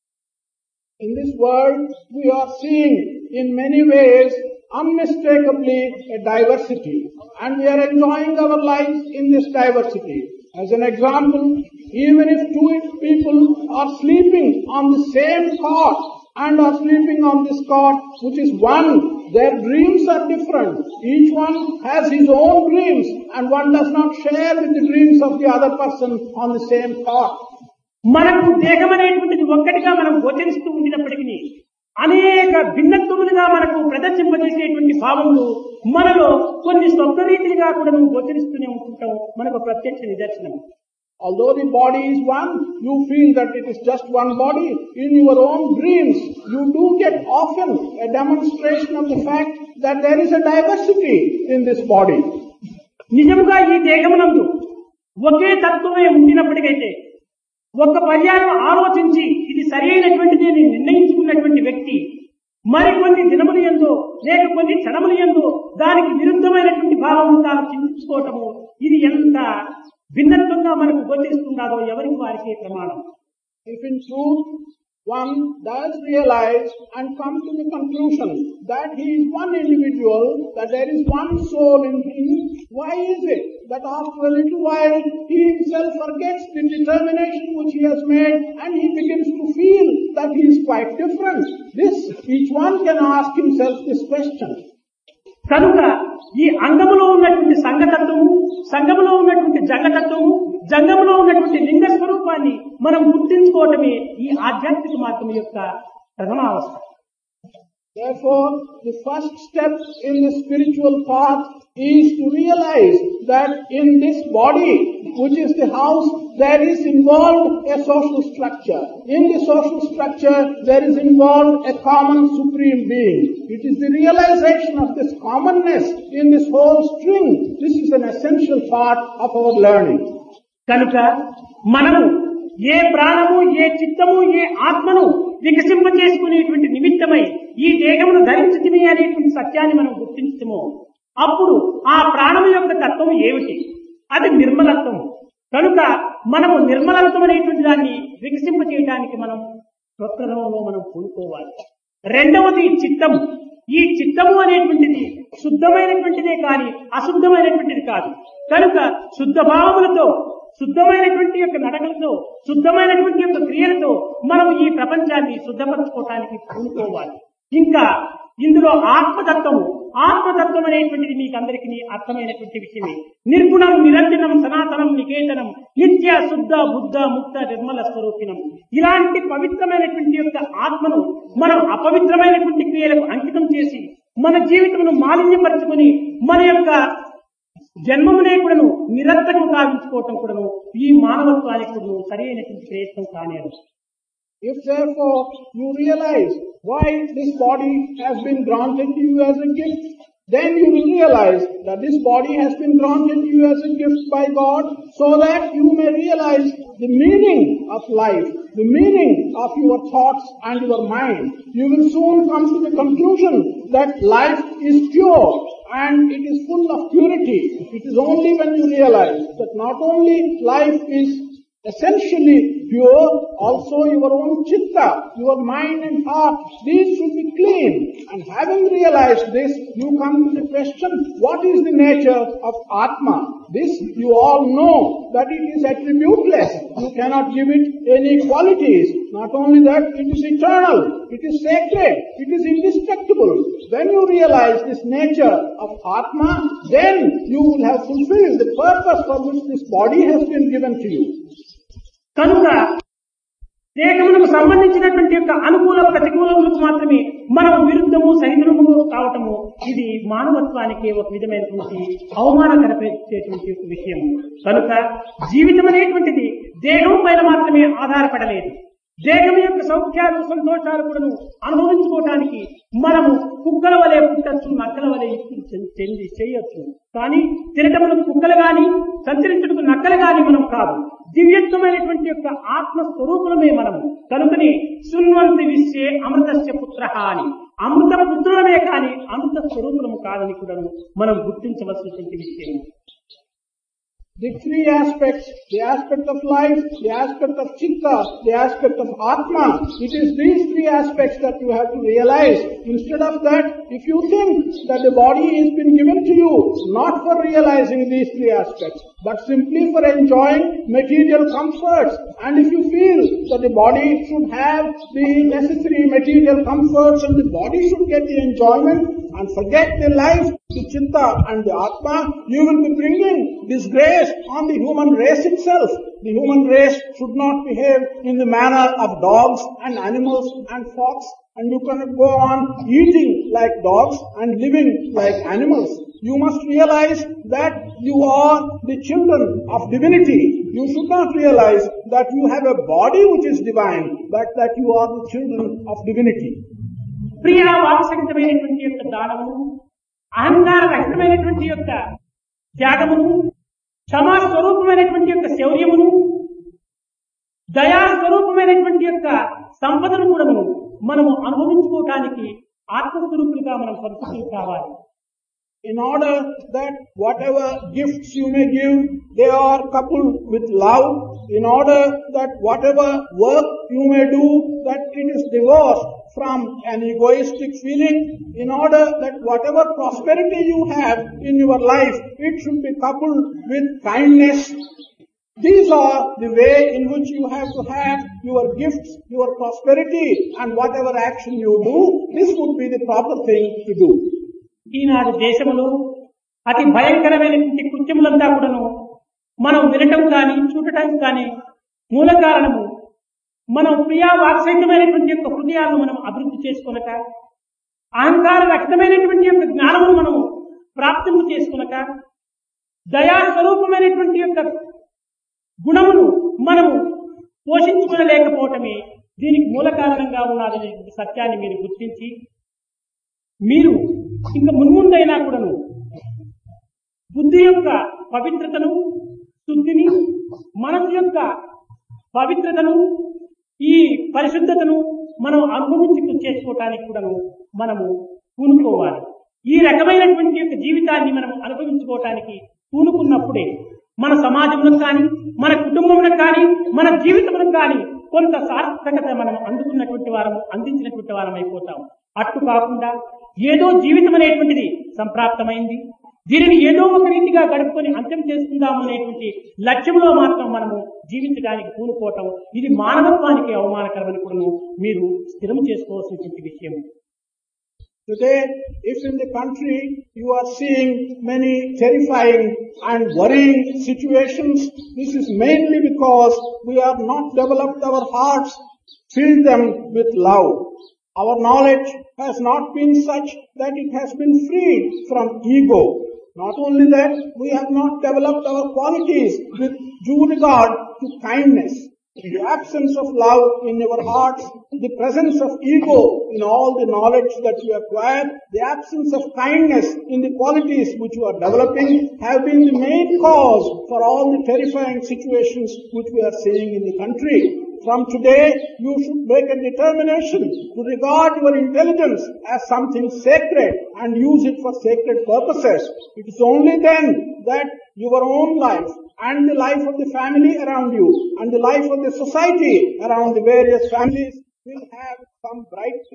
B: In this world, we are seeing in many ways unmistakably a diversity, and we are enjoying our lives in this diversity. As an example, even if two people are sleeping on the same cot and are sleeping on this cot which is one, their dreams are different. Each one has his own dreams, and one does not share with the dreams of the other person on the same cot.
A: మనకు దేహం అనేటువంటిది ఒక్కటిగా మనం గోచరిస్తూ ఉండినప్పటికీ అనేక భిన్నత్వములుగా మనకు ప్రదర్శింపజేసేటువంటి భావములు మనలో కొన్ని స్వప్నరీతిగా కూడా గోచరిస్తూనే ఉంటుంటాం. మనకు ప్రత్యక్ష నిదర్శనం.
B: Although the body is one, you feel that it is just one body. In your own dreams, you do get often a demonstration of the fact that there is a diversity in this body.
A: నిజముగా ఈ దేహమునందు ఒకే తత్వమే ఉండినప్పటికైతే ఒక పర్యాయం ఆలోచించి ఇది సరైనటువంటిది అని నిర్ణయించుకున్నటువంటి వ్యక్తి మరికొన్ని దినములు ఎందో లేక కొన్ని క్షణములు ఎందో దానికి విరుద్ధమైనటువంటి భావము తాను చింతించుకోవటము, ఇది ఎంత భిన్నత్వంగా మనకు గోచరిస్తుందో ఎవరికి వారికే ప్రమాణం.
B: If in truth one does realize and come to the conclusion that he is one individual, that there is one soul in him, why is it that after a little while he himself forgets the determination which he has made and he begins to feel that he is quite different? This, each one can ask himself this question.
A: కనుక ఈ అంగములో ఉన్నటువంటి సంగతత్వము, సంగములో ఉన్నటువంటి జంగతత్వము, జంగములో ఉన్నటువంటి లింగ స్వరూపాన్ని మనం గుర్తించుకోవటమే ఈ ఆధ్యాత్మిక మార్గం యొక్క ప్రథమావస్థ.
B: Therefore, the first step in the spiritual path is to realize that in this body, which is the house, there is involved a social structure. In the social structure, there is involved a common supreme being. It is the realization of this commonness in this whole string. This is an essential part of our learning.
A: కనుక మనము ఏ ప్రాణము, ఏ చిత్తము, ఏ ఆత్మను వికసింపచేసుకునేటువంటి నిమిత్తమై ఈ దేహమును ధరించుకుని అనేటువంటి సత్యాన్ని మనం గుర్తించము. అప్పుడు ఆ ప్రాణము యొక్క తత్వం ఏమిటి? అది నిర్మలత్వం. కనుక మనము నిర్మలత్వం అనేటువంటి దాన్ని వికసింపచేయడానికి మనం స్వప్నంలో మనం పూనుకోవాలి. రెండవది చిత్తము. ఈ చిత్తము అనేటువంటిది శుద్ధమైనటువంటిదే కానీ అశుద్ధమైనటువంటిది కాదు. కనుక శుద్ధ భావములతో, శుద్ధమైనటువంటి యొక్క నడకలతో, శుద్ధమైనటువంటి యొక్క క్రియలతో మనం ఈ ప్రపంచాన్ని శుద్ధపరచుకోవటానికి పూనుకోవాలి. ఇంకా ఇందులో ఆత్మతత్వము, ఆత్మతత్వం అనేటువంటిది మీకు అందరికీ అర్థమైనటువంటి విషయమే. నిర్గుణం, నిరంజనం, సనాతనం, నికేతనం, నిత్య శుద్ధ బుద్ధ ముక్త నిర్మల స్వరూపిణం. ఇలాంటి పవిత్రమైనటువంటి యొక్క ఆత్మను మనం అపవిత్రమైనటువంటి క్రియలకు అంకితం చేసి మన జీవితమును మాలిన్యపరచుకొని మన యొక్క జన్మమునే కూడాను నిరర్థకం కావించుకోవటం కూడాను ఈ మానవత్వానికి కూడాను సరైనటువంటి ప్రయత్నం కానేరు.
B: If therefore you realize why this body has been granted to you as a gift, then you will realize that this body has been granted to you as a gift by God so that you may realize the meaning of life, the meaning of your thoughts and your mind. You will soon come to the conclusion that life is pure and it is full of purity. It is only when you realize that not only life is essentially pure, also your own chitta, your mind and heart, these should be clean. And having realized this, you come to the question, what is the nature of Atma? This you all know that it is attributeless. You cannot give it any qualities. Not only that, it is eternal, it is sacred, it is indestructible. When you realize this nature of Atma, then you will have fulfilled the purpose for which this body has been given to you.
A: కనుక దేహములకు సంబంధించినటువంటి యొక్క అనుకూల ప్రతికూలములకు మాత్రమే మనం విరుద్ధము సహితులము కావటము ఇది మానవత్వానికి ఒక విధమైనటువంటి అవమానకరపరిచేటువంటి ఒక విషయం. కనుక జీవితం అనేటువంటిది దేహం పైన మాత్రమే ఆధారపడలేదు. దేహం యొక్క సౌఖ్యాలు సంతోషాలు కూడా అనుభవించుకోవడానికి మనము కుక్కల వలె పుట్టచ్చు, నక్కల వలె చెంది చేయొచ్చు. కానీ తినటములకు కుక్కలు గాని సంచరించటకు నక్కలు గాని మనం కాదు. దివ్యత్వమైనటువంటి యొక్క ఆత్మస్వరూపులమే మనము. కనుకనే శృణ్వంతి విశ్వే అమృతస్య పుత్రః అని అమృత పుత్రులమే కానీ అమృత స్వరూపులము కాదని కూడా మనం గుర్తించవలసినటువంటి విషయం.
B: The three aspects, the aspect of life, the aspect of Chitta, the aspect of Atma, it is these three aspects that you have to realize. Instead of that, if you think that the body has been given to you not for realizing these three aspects, but simply for enjoying material comforts, and if you feel that the body should have the necessary material comforts and the body should get the enjoyment and forget the life, the Chitta and the Atma, you will be bringing disgrace on the human race itself. The human race should not behave in the manner of dogs and animals and fox, and you cannot go on eating like dogs and living like animals. You must realize that you are the children of divinity. You should not realize that you have a body which is divine, but that you are the children of divinity.
A: ప్రియ వాత్సల్యమైనటువంటి యొక్క దానము, అహంకార రహితమైనటువంటి యొక్క త్యాగమును, క్షమా స్వరూపమైనటువంటి యొక్క శౌర్యమును, దయా స్వరూపమైనటువంటి యొక్క సంపదను కూడా మనము అనుభవించుకోవటానికి ఆత్మస్వరూపులుగా మనం పరిస్థితులు కావాలి.
B: In order that whatever gifts you may give, they are coupled with love. In order that whatever work you may do, that it is divorced from an egoistic feeling. In order that whatever prosperity you have in your life, it should be coupled with kindness. These are the way in which you have to have your gifts, your prosperity, and whatever action you do, this would be the proper thing to do.
A: ఈనాడు దేశంలో అతి భయంకరమైనటువంటి కృత్యములంతా కూడాను మనం వినటం కానీ చూడటానికి కానీ మూల కారణము మనం ప్రియా వాత్సల్యమైనటువంటి యొక్క హృదయాలను మనం అభివృద్ధి చేసుకొనక, అహంకార రహితమైనటువంటి యొక్క జ్ఞానమును మనం ప్రాప్తింపు చేసుకొనక, దయా స్వరూపమైనటువంటి యొక్క గుణమును మనము పోషించుకోలేకపోవటమే దీనికి మూల కారణంగా ఉన్నదనేటువంటి సత్యాన్ని మీరు గుర్తించి, మీరు ఇంకా మున్ముందైనా కూడాను బుద్ధి యొక్క పవిత్రతను, శుద్ధిని, మనసు యొక్క పవిత్రతను, ఈ పరిశుద్ధతను మనం అనుభవించి చేసుకోవటానికి కూడాను మనము పూనుకోవాలి. ఈ రకమైనటువంటి యొక్క జీవితాన్ని మనం అనుభవించుకోవటానికి పూనుకున్నప్పుడే మన సమాజంలో కానీ, మన కుటుంబంలో కానీ, మన జీవితంలో కానీ కొంత సార్థకత మనం అందుకున్నటువంటి వారము, అందించినటువంటి వారం అయిపోతాం. అట్టు కాకుండా ఏదో జీవితం అనేటువంటిది సంప్రాప్తమైంది, దీనిని ఏదో ఒక రీతిగా గడుపుకొని అంత్యం చేసుకుందాం అనేటువంటి లక్ష్యంలో మాత్రం మనము జీవించడానికి పూనుకోవటం, ఇది మానవత్వానికి అవమానకరమని కూడా మీరు స్థిరం చేసుకోవాల్సినటువంటి విషయం.
B: Today, if in the country you are seeing many terrifying and worrying situations, this is mainly because we have not developed our hearts, filled them with love. Our knowledge has not been such that it has been freed from ego. Not only that, we have not developed our qualities with due regard to kindness. The absence of love in your hearts, the presence of ego in all the knowledge that you acquire, the absence of kindness in the qualities which you are developing have been the main cause for all the terrifying situations which we are seeing in the country. From today, you should make a determination to regard your intelligence as something sacred and use it for sacred purposes. It is only then that your own life and the life of the family around you and the life of the society around the various families will have some brightness.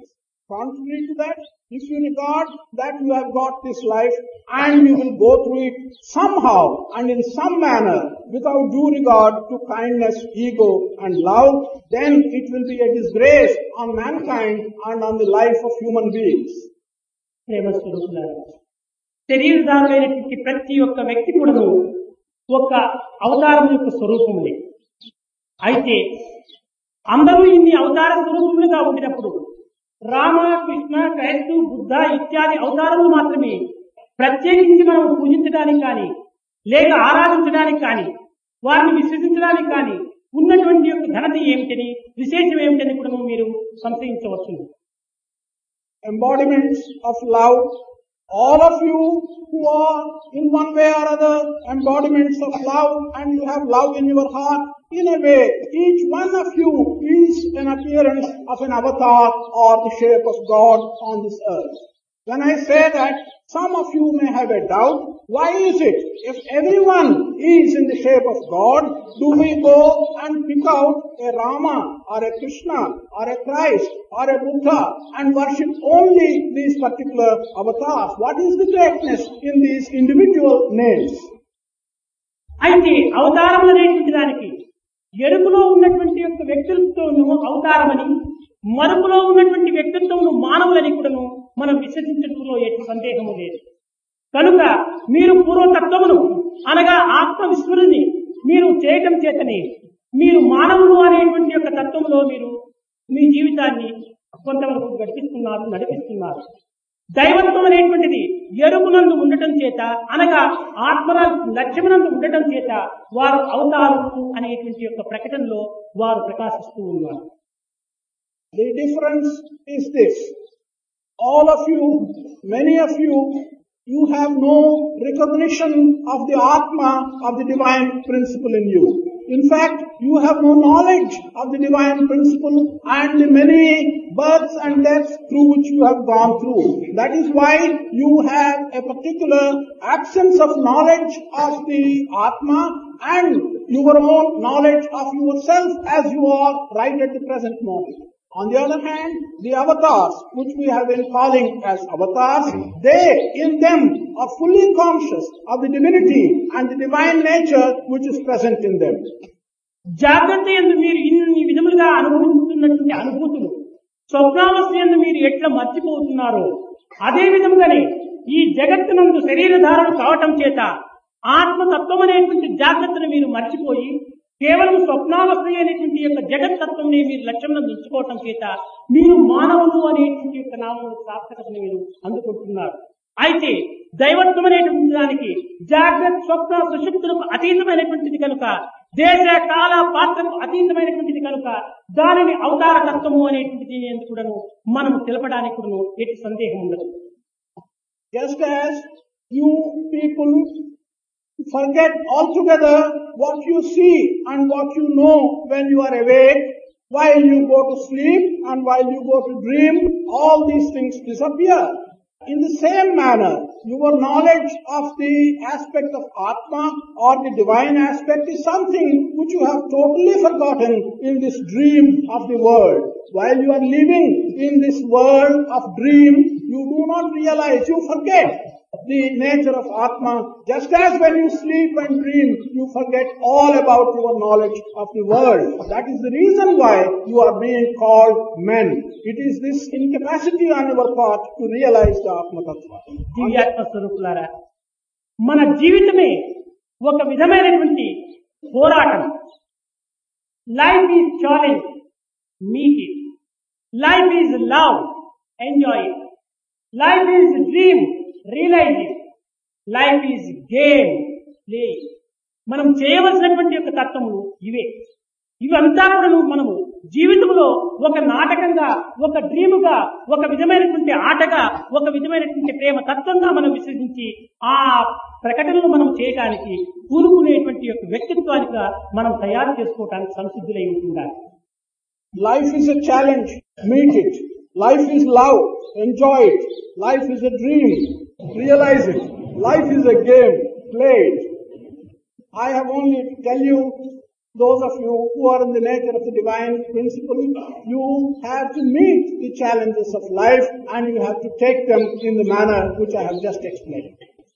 B: Contrary to that, if you regard that you have got this life and you will go through it somehow and in some manner without due regard to kindness, ego and love, then it will be a disgrace on mankind and on the life of human beings.
A: ప్రేమ స్వరూపులారా, శరీరధారులైనటువంటి ప్రతి ఒక్క వ్యక్తి కూడాను ఒక అవతారం యొక్క స్వరూపములే. అయితే అందరూ ఇన్ని అవతార స్వరూపములుగా ఉండినప్పుడు రామ, కృష్ణ, క్రైస్తు, బుద్ధ ఇత్యాది అవతారములు మాత్రమే ప్రత్యేకించి మనం పూజించడానికి కానీ లేక ఆరాధించడానికి కానీ వారిని విశ్వసించడానికి కానీ ఉన్నటువంటి యొక్క ఘనత ఏమిటని, విశేషం ఏమిటని కూడా మీరు సంశయించవచ్చు.
B: Embodiments of love, all of you who are in one way or other embodiments of love and you have love in your heart, in a way each one of you is an appearance of an avatar or the shape of God on this earth. When I say that, some of you may have a doubt, why is it if everyone is in the shape of God, do we go and pick out a Rama or a Krishna or a Christ or a Buddha and worship only these particular avatars? What is the greatness in these individual names?
A: అయితే అవతారములు అనేటువంటి దానికి ఎరుపులో ఉన్నటువంటి యొక్క వ్యక్తులతోనూ అవతారమని, మరుపులో ఉన్నటువంటి వ్యక్తిత్వము మానవులని కూడాను మనం విశ్వసించడంలో ఎట్టి సందేహము లేదు. కనుక మీరు పూర్వతత్వమును అనగా ఆత్మ విస్మృతిని మీరు చేయటం చేతనే మీరు మానవులు అనేటువంటి యొక్క తత్వములో మీరు మీ జీవితాన్ని కొంతవరకు నడిపిస్తున్నారు. దైవత్వం అనేటువంటిది ఎరుపునందు ఉండటం చేత అనగా ఆత్మల లక్ష్యమునందు ఉండటం చేత వారు అవతారులు అనేటువంటి యొక్క ప్రకటనలో వారు ప్రకాశిస్తూ ఉన్నారు.
B: The difference is this. All of you, many of you, you have no recognition of the Atma, of the divine principle in you. In fact, you have no knowledge of the divine principle and the many births and deaths through which you have gone through. That is why you have a particular absence of knowledge of the Atma and your own knowledge of yourself as you are right at the present moment. On the other hand, the avatars, which we have been calling as avatars, they in them are fully conscious of the divinity and the divine nature which is present in them.
A: జాగ్రత్త యందు మీరు ఇన్ని విధములుగా అనుభవిస్తున్నటువంటి అనుభూతులు స్వప్నావస్థ యందు మీరు ఎట్లా మర్చిపోతున్నారో అదే విధముగానే ఈ జగత్తునందు శరీరధారణ కావటం చేత ఆత్మతత్వం అనేటువంటి జాగ్రత్తను మీరు మర్చిపోయి కేవలం స్వప్నావస్థ అనేటువంటి యొక్క జగత్తత్వం మీరు లక్ష్యంలో ఉంచుకోవటం చేత మీరు మానవులు అనేటువంటి యొక్క నామం సార్థకతను మీరు అందుకుంటున్నారు. అయితే దైవత్వం అనేటువంటి దానికి జాగ్రత్త, స్వప్న, సుషుప్తులకు అతీతమైనటువంటిది కనుక, దేశ కాల పాత్రకు అతీతమైనటువంటిది కనుక దానిని అవతార తత్వము అనేటువంటిది ఎందుకు కూడాను మనం తెలపడానికి కూడా ఎట్టి సందేహం ఉండదు.
B: Just as you people forget altogether what you see and what you know when you are awake, while you go to sleep and while you go to dream, all these things disappear. In the same manner, your knowledge of the aspect of Atma or the divine aspect is something which you have totally forgotten in this dream of the world. While you are living in this world of dream, you do not realize, you forget the nature of Atma, just as when you sleep and dream, you forget all about your knowledge of the world. That is the reason why you are being called men. It is this incapacity on your part to realize the Atma Tattva.
A: దివ్యాత్మ స్వరూపులారా, మన జీవితమే ఒక విధమైనటువంటి పోరాటం. Life is challenge, meet it. Life is love, enjoy it. Life is dream, realise it. Life is game, play it. మనం చేయవలసినటువంటి యొక్క తత్వములు ఇవే. ఇవంతా కూడా మనము జీవితంలో ఒక నాటకంగా, ఒక డ్రీముగా, ఒక విధమైనటువంటి ఆటగా, ఒక విధమైనటువంటి ప్రేమ తత్వంగా మనం విశ్వసించి ఆ ప్రకటనలు మనం చేయడానికి కూరుకునేటువంటి యొక్క వ్యక్తిత్వానికి మనం తయారు చేసుకోవడానికి సంసిద్ధులై ఉంటుండాలి.
B: Life is a challenge, meet it. Life is love, enjoy it. Life is a dream, realize it. Life is a game, play it. I have only to tell you those of you who are in the nature of the divine principle, you have to meet the challenges of life and you have to take them in the manner which I have just explained.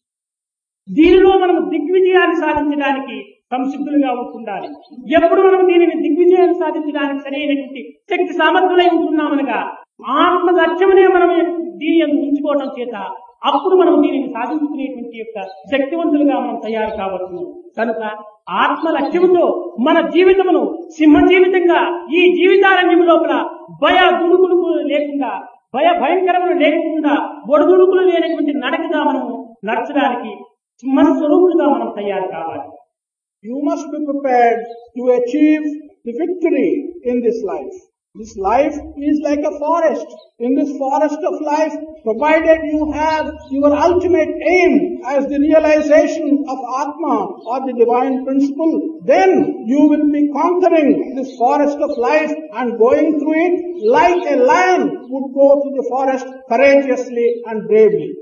A: దీనిలో మనం దిగ్విజయాన్ని సాధించడానికి సంసిద్ధులుగా ఉండాలి. ఎప్పుడు మనం దీనిని దిగ్విజయాన్ని సాధించడానికి సరైనటువంటి శక్తి సామర్థ్యులై ఉంటున్నామనగా ఆత్మ లక్ష్యమునే మనం దీని ఉంచుకోవడం చేత అప్పుడు మనం దీనిని సాధించుకునేటువంటి యొక్క శక్తివంతులుగా మనం తయారు కావచ్చు. కనుక ఆత్మ లక్ష్యముతో మన జీవితమును సింహ జీవితంగా ఈ జీవితారణ్యం లోపల భయ దుడుకులు లేకుండా భయంకరములు లేకుండా ఒడుదుడుకులు లేనటువంటి నడకగా మనం నడచడానికి సింహస్వరూపులుగా మనం తయారు కావాలి.
B: You must be prepared to achieve the victory in this life. This life is like a forest. In this forest of life, provided you have your ultimate aim as the realization of Atma or the divine principle, then you will be conquering this forest of life and going through it like a lion would go through the forest courageously and bravely.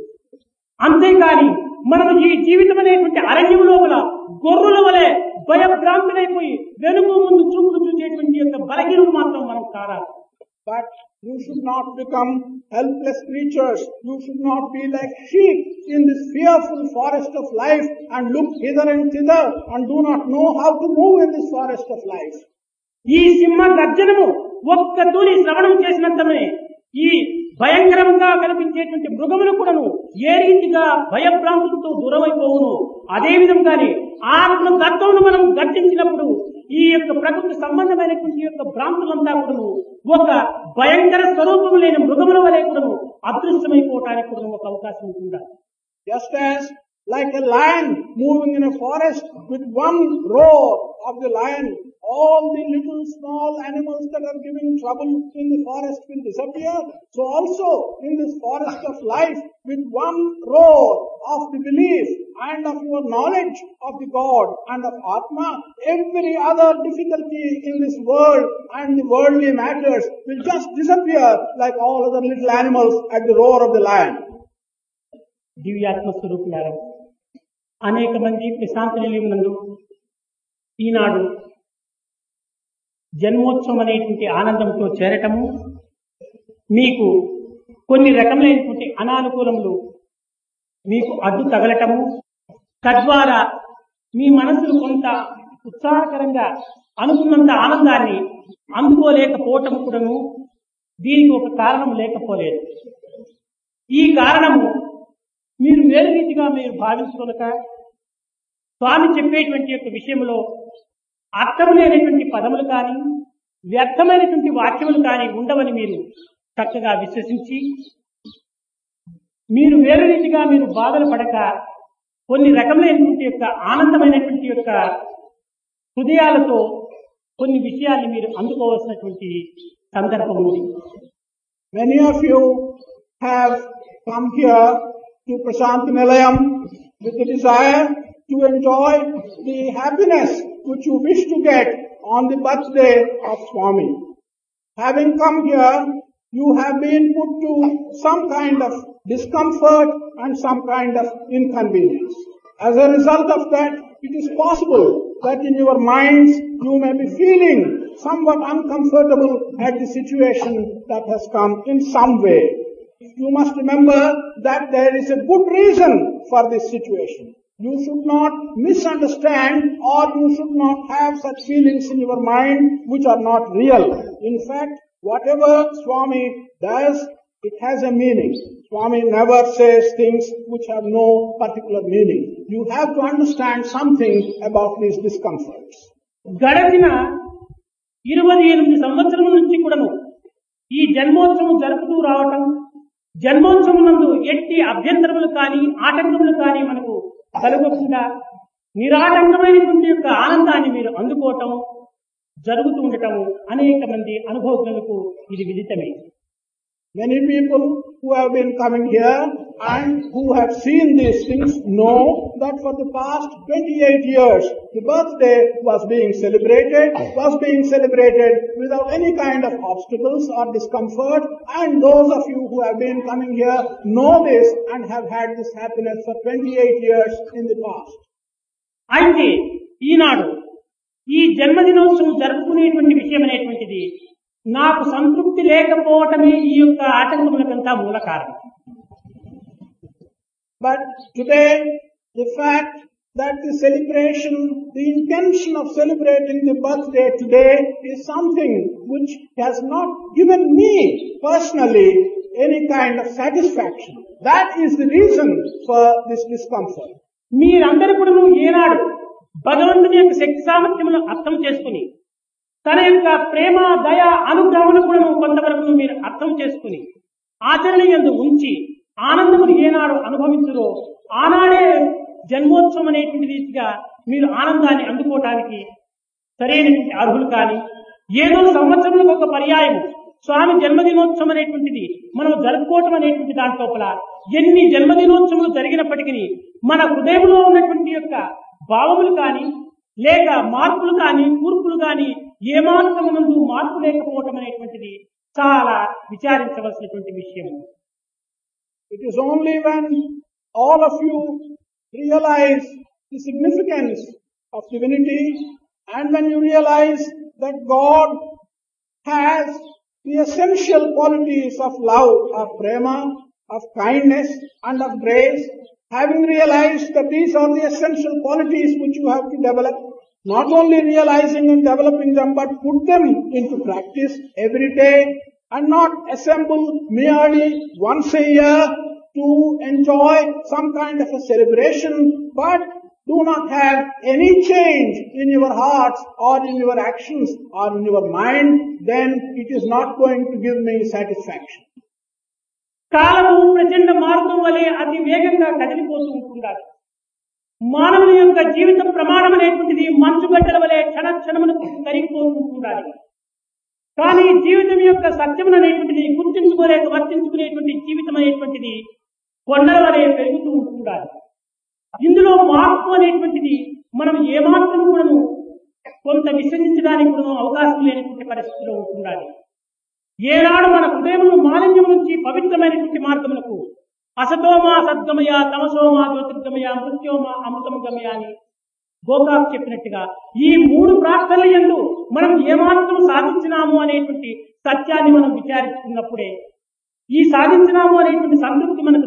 A: అంతేకాని మనం ఈ జీవితం అనేటువంటి అరణ్యం లోపల గొర్రెల వలె భయభ్రాంతులైపోయి వెనుక ముందు చూపులు చూసేటువంటి యొక్క బలహీనులు మాత్రం మనం కారాలి.
B: But you should not become helpless creatures. You should not be like sheep in this fearful forest of life and look hither and thither and do not know how to move in this forest of life.
A: ఈ సింహ గర్జనము ఒక్క తూలి శ్రవణం చేసినంతనే ఈ భయంకరంగా కనిపించేటువంటి మృగములు కూడాను ఏ రీతిగా భయభ్రాంతులతో దూరమైపోవును, అదే విధంగానే ఆత్మ తత్వమును మనం గర్జించినప్పుడు ఈ యొక్క ప్రకృతి సంబంధమైనటువంటి యొక్క భ్రాంతులంతా కూడాను ఒక భయంకర స్వరూపము లేని మృగముల వలె కూడాను అదృశ్యమైపోవటానికి కూడా ఒక అవకాశం ఉంటుంది.
B: Just as like a lion moving in a forest with one roar of the lion, all the little small animals that are giving trouble in the forest will disappear. So also in this forest of life, with one roar of the belief and of your knowledge of the God and of Atma, every other difficulty in this world and the worldly matters will just disappear like all other little animals at the roar of the lion.
A: దివ్యాత్మ స్వరూపులారా, అనేక మంది ప్రశాంత నిలయమునందు ఈనాడు జన్మోత్సవం అనేటువంటి ఆనందంతో చేరటము, మీకు కొన్ని రకములైనటువంటి అనానుకూలములు మీకు అడ్డు తగలటము, తద్వారా మీ మనసులు కొంత ఉత్సాహకరంగా అనుకున్నంత ఆనందాన్ని అందుకోలేకపోవటం కూడాను దీనికి ఒక కారణం లేకపోలేదు. ఈ కారణము మీరు వేరే రీతిగా మీరు భావించుకోక స్వామి చెప్పేటువంటి యొక్క విషయంలో అర్థం లేనటువంటి పదములు కానీ వ్యర్థమైనటువంటి వాక్యములు కానీ ఉండవని మీరు చక్కగా విశ్వసించి మీరు వేరే రీతిగా మీరు బాధలు పడక కొన్ని రకమైనటువంటి యొక్క ఆనందమైనటువంటి యొక్క హృదయాలతో కొన్ని విషయాన్ని మీరు అందుకోవాల్సినటువంటి సందర్భం ఉంది.
B: Many of you have come here to Prasanthi Nilayam with the desire to enjoy the happiness which you wish to get on the birthday of Swami. Having come here, you have been put to some kind of discomfort and some kind of inconvenience. As a result of that, it is possible that in your minds you may be feeling somewhat uncomfortable at the situation that has come in some way. You must remember that there is a good reason for this situation. You should not misunderstand or you should not have such feelings in your mind which are not real. In fact, whatever Swami does, it has a meaning. Swami never says things which have no particular meaning. You have to understand something about these discomforts.
A: గడచిన 28 సంవత్సరముల నుంచి కూడాను ఈ జన్మోత్సవం జరుపుతూ రావటం, జన్మోత్సవం నందు ఎట్టి అభ్యంతరములు కానీ ఆటంకములు కానీ మనకు కలగకుండా నిరాటంకమైనటువంటి యొక్క ఆనందాన్ని మీరు అందుకోవటం జరుగుతూ ఉండటం అనేక మంది అనుభవజ్ఞులకు ఇది విదితమే.
B: Many people who have been coming here and who have seen these things know that for the past 28 years the birthday was being celebrated without any kind of obstacles or discomfort, and those of you who have been coming here know this and have had this happiness for 28 years in the past.
A: అయితే ఈనాడు ఈ జన్మదినోత్సవం జరుపుకునేటువంటి విషయం అనేటువంటిది నాకు సంతృప్తి లేకపోవటమే ఈ యొక్క ఆటంకములకంతా మూల కారణం.
B: But today, the fact that the celebration, the intention of celebrating the birthday today is something which has not given me personally any kind of satisfaction. That is the reason for this discomfort.
A: మీరందరూ కూడా ఏనాడు భగవంతుని యొక్క శక్తి సామర్థ్యములను అర్థం చేసుకుని తన యొక్క ప్రేమ దయ అనుగ్రహమును కూడా కొంతవరకు మీరు అర్థం చేసుకుని ఆచరణ యందు ఉంచి ఆనందమును ఏనాడు అనుభవించురో ఆనాడే జన్మోత్సవం అనేటువంటి రీతిగా మీరు ఆనందాన్ని అందుకోవటానికి సరైనటువంటి అర్హులు. కానీ ఏదో సంవత్సరంలో ఒక పర్యాయము స్వామి జన్మదినోత్సవం అనేటువంటిది మనం జరుపుకోవటం అనేటువంటి దాంట్లోపల ఎన్ని జన్మదినోత్సవాలు జరిగినప్పటికీ మన హృదయంలో ఉన్నటువంటి యొక్క భావములు కానీ లేక మార్పులు కానీ కూర్పులు కానీ ఏమాత్రమునందు మార్పు లేకపోవటం అనేటువంటిది చాలా విచారించవలసినటువంటి విషయం.
B: It is only when all of you realize the significance of divinity and when you realize that God has the essential qualities of love, of prema, of kindness and of grace, having realized that these are the essential qualities which you have to develop, not only realizing and developing them but put them into practice every day and not assemble merely once a year to enjoy some kind of a celebration, but do not have any change in your hearts or in your actions or in your mind, then it is not going to give me satisfaction.
A: కాలము ప్రచండ మార్గం వలె అతి వేగంగా కదిలిపోతూ ఉంటుండాలి. మానవుని యొక్క జీవిత ప్రమాణం అనేటువంటిది మంచుగడ్డల వలె క్షణక్షణమును కరిగిపోతూ ఉంటుండాలి. కానీ జీవితం యొక్క సత్యమును అనేటువంటిది గుర్తించుకోలేక వర్తించుకునేటువంటి జీవితం అనేటువంటిది కొండల వలె పెరుగుతూ ఉంటుండాలి. ఇందులో మార్పు అనేటువంటిది మనం ఏమాత్రం కూడా కొంత విశ్వసించడానికి కూడా అవకాశం లేనటువంటి పరిస్థితిలో ఉంటుండాలి. ఏనాడు మన హృదయమును మాలిన్యం నుంచి పవిత్రమైనటువంటి మార్గములకు అసతోమా సద్గమయ తమసోమా జ్యోతిర్గమయ మృత్యోమా అమృతముగమయ అని గోకాక్ చెప్పినట్టుగా ఈ మూడు ప్రార్థనల యందు మనం ఏమాత్రం సాధించినాము అనేటువంటి సత్యాన్ని మనం విచారించుకున్నప్పుడే, ఈ సాధించినాము అనేటువంటి సంతృప్తి మనకు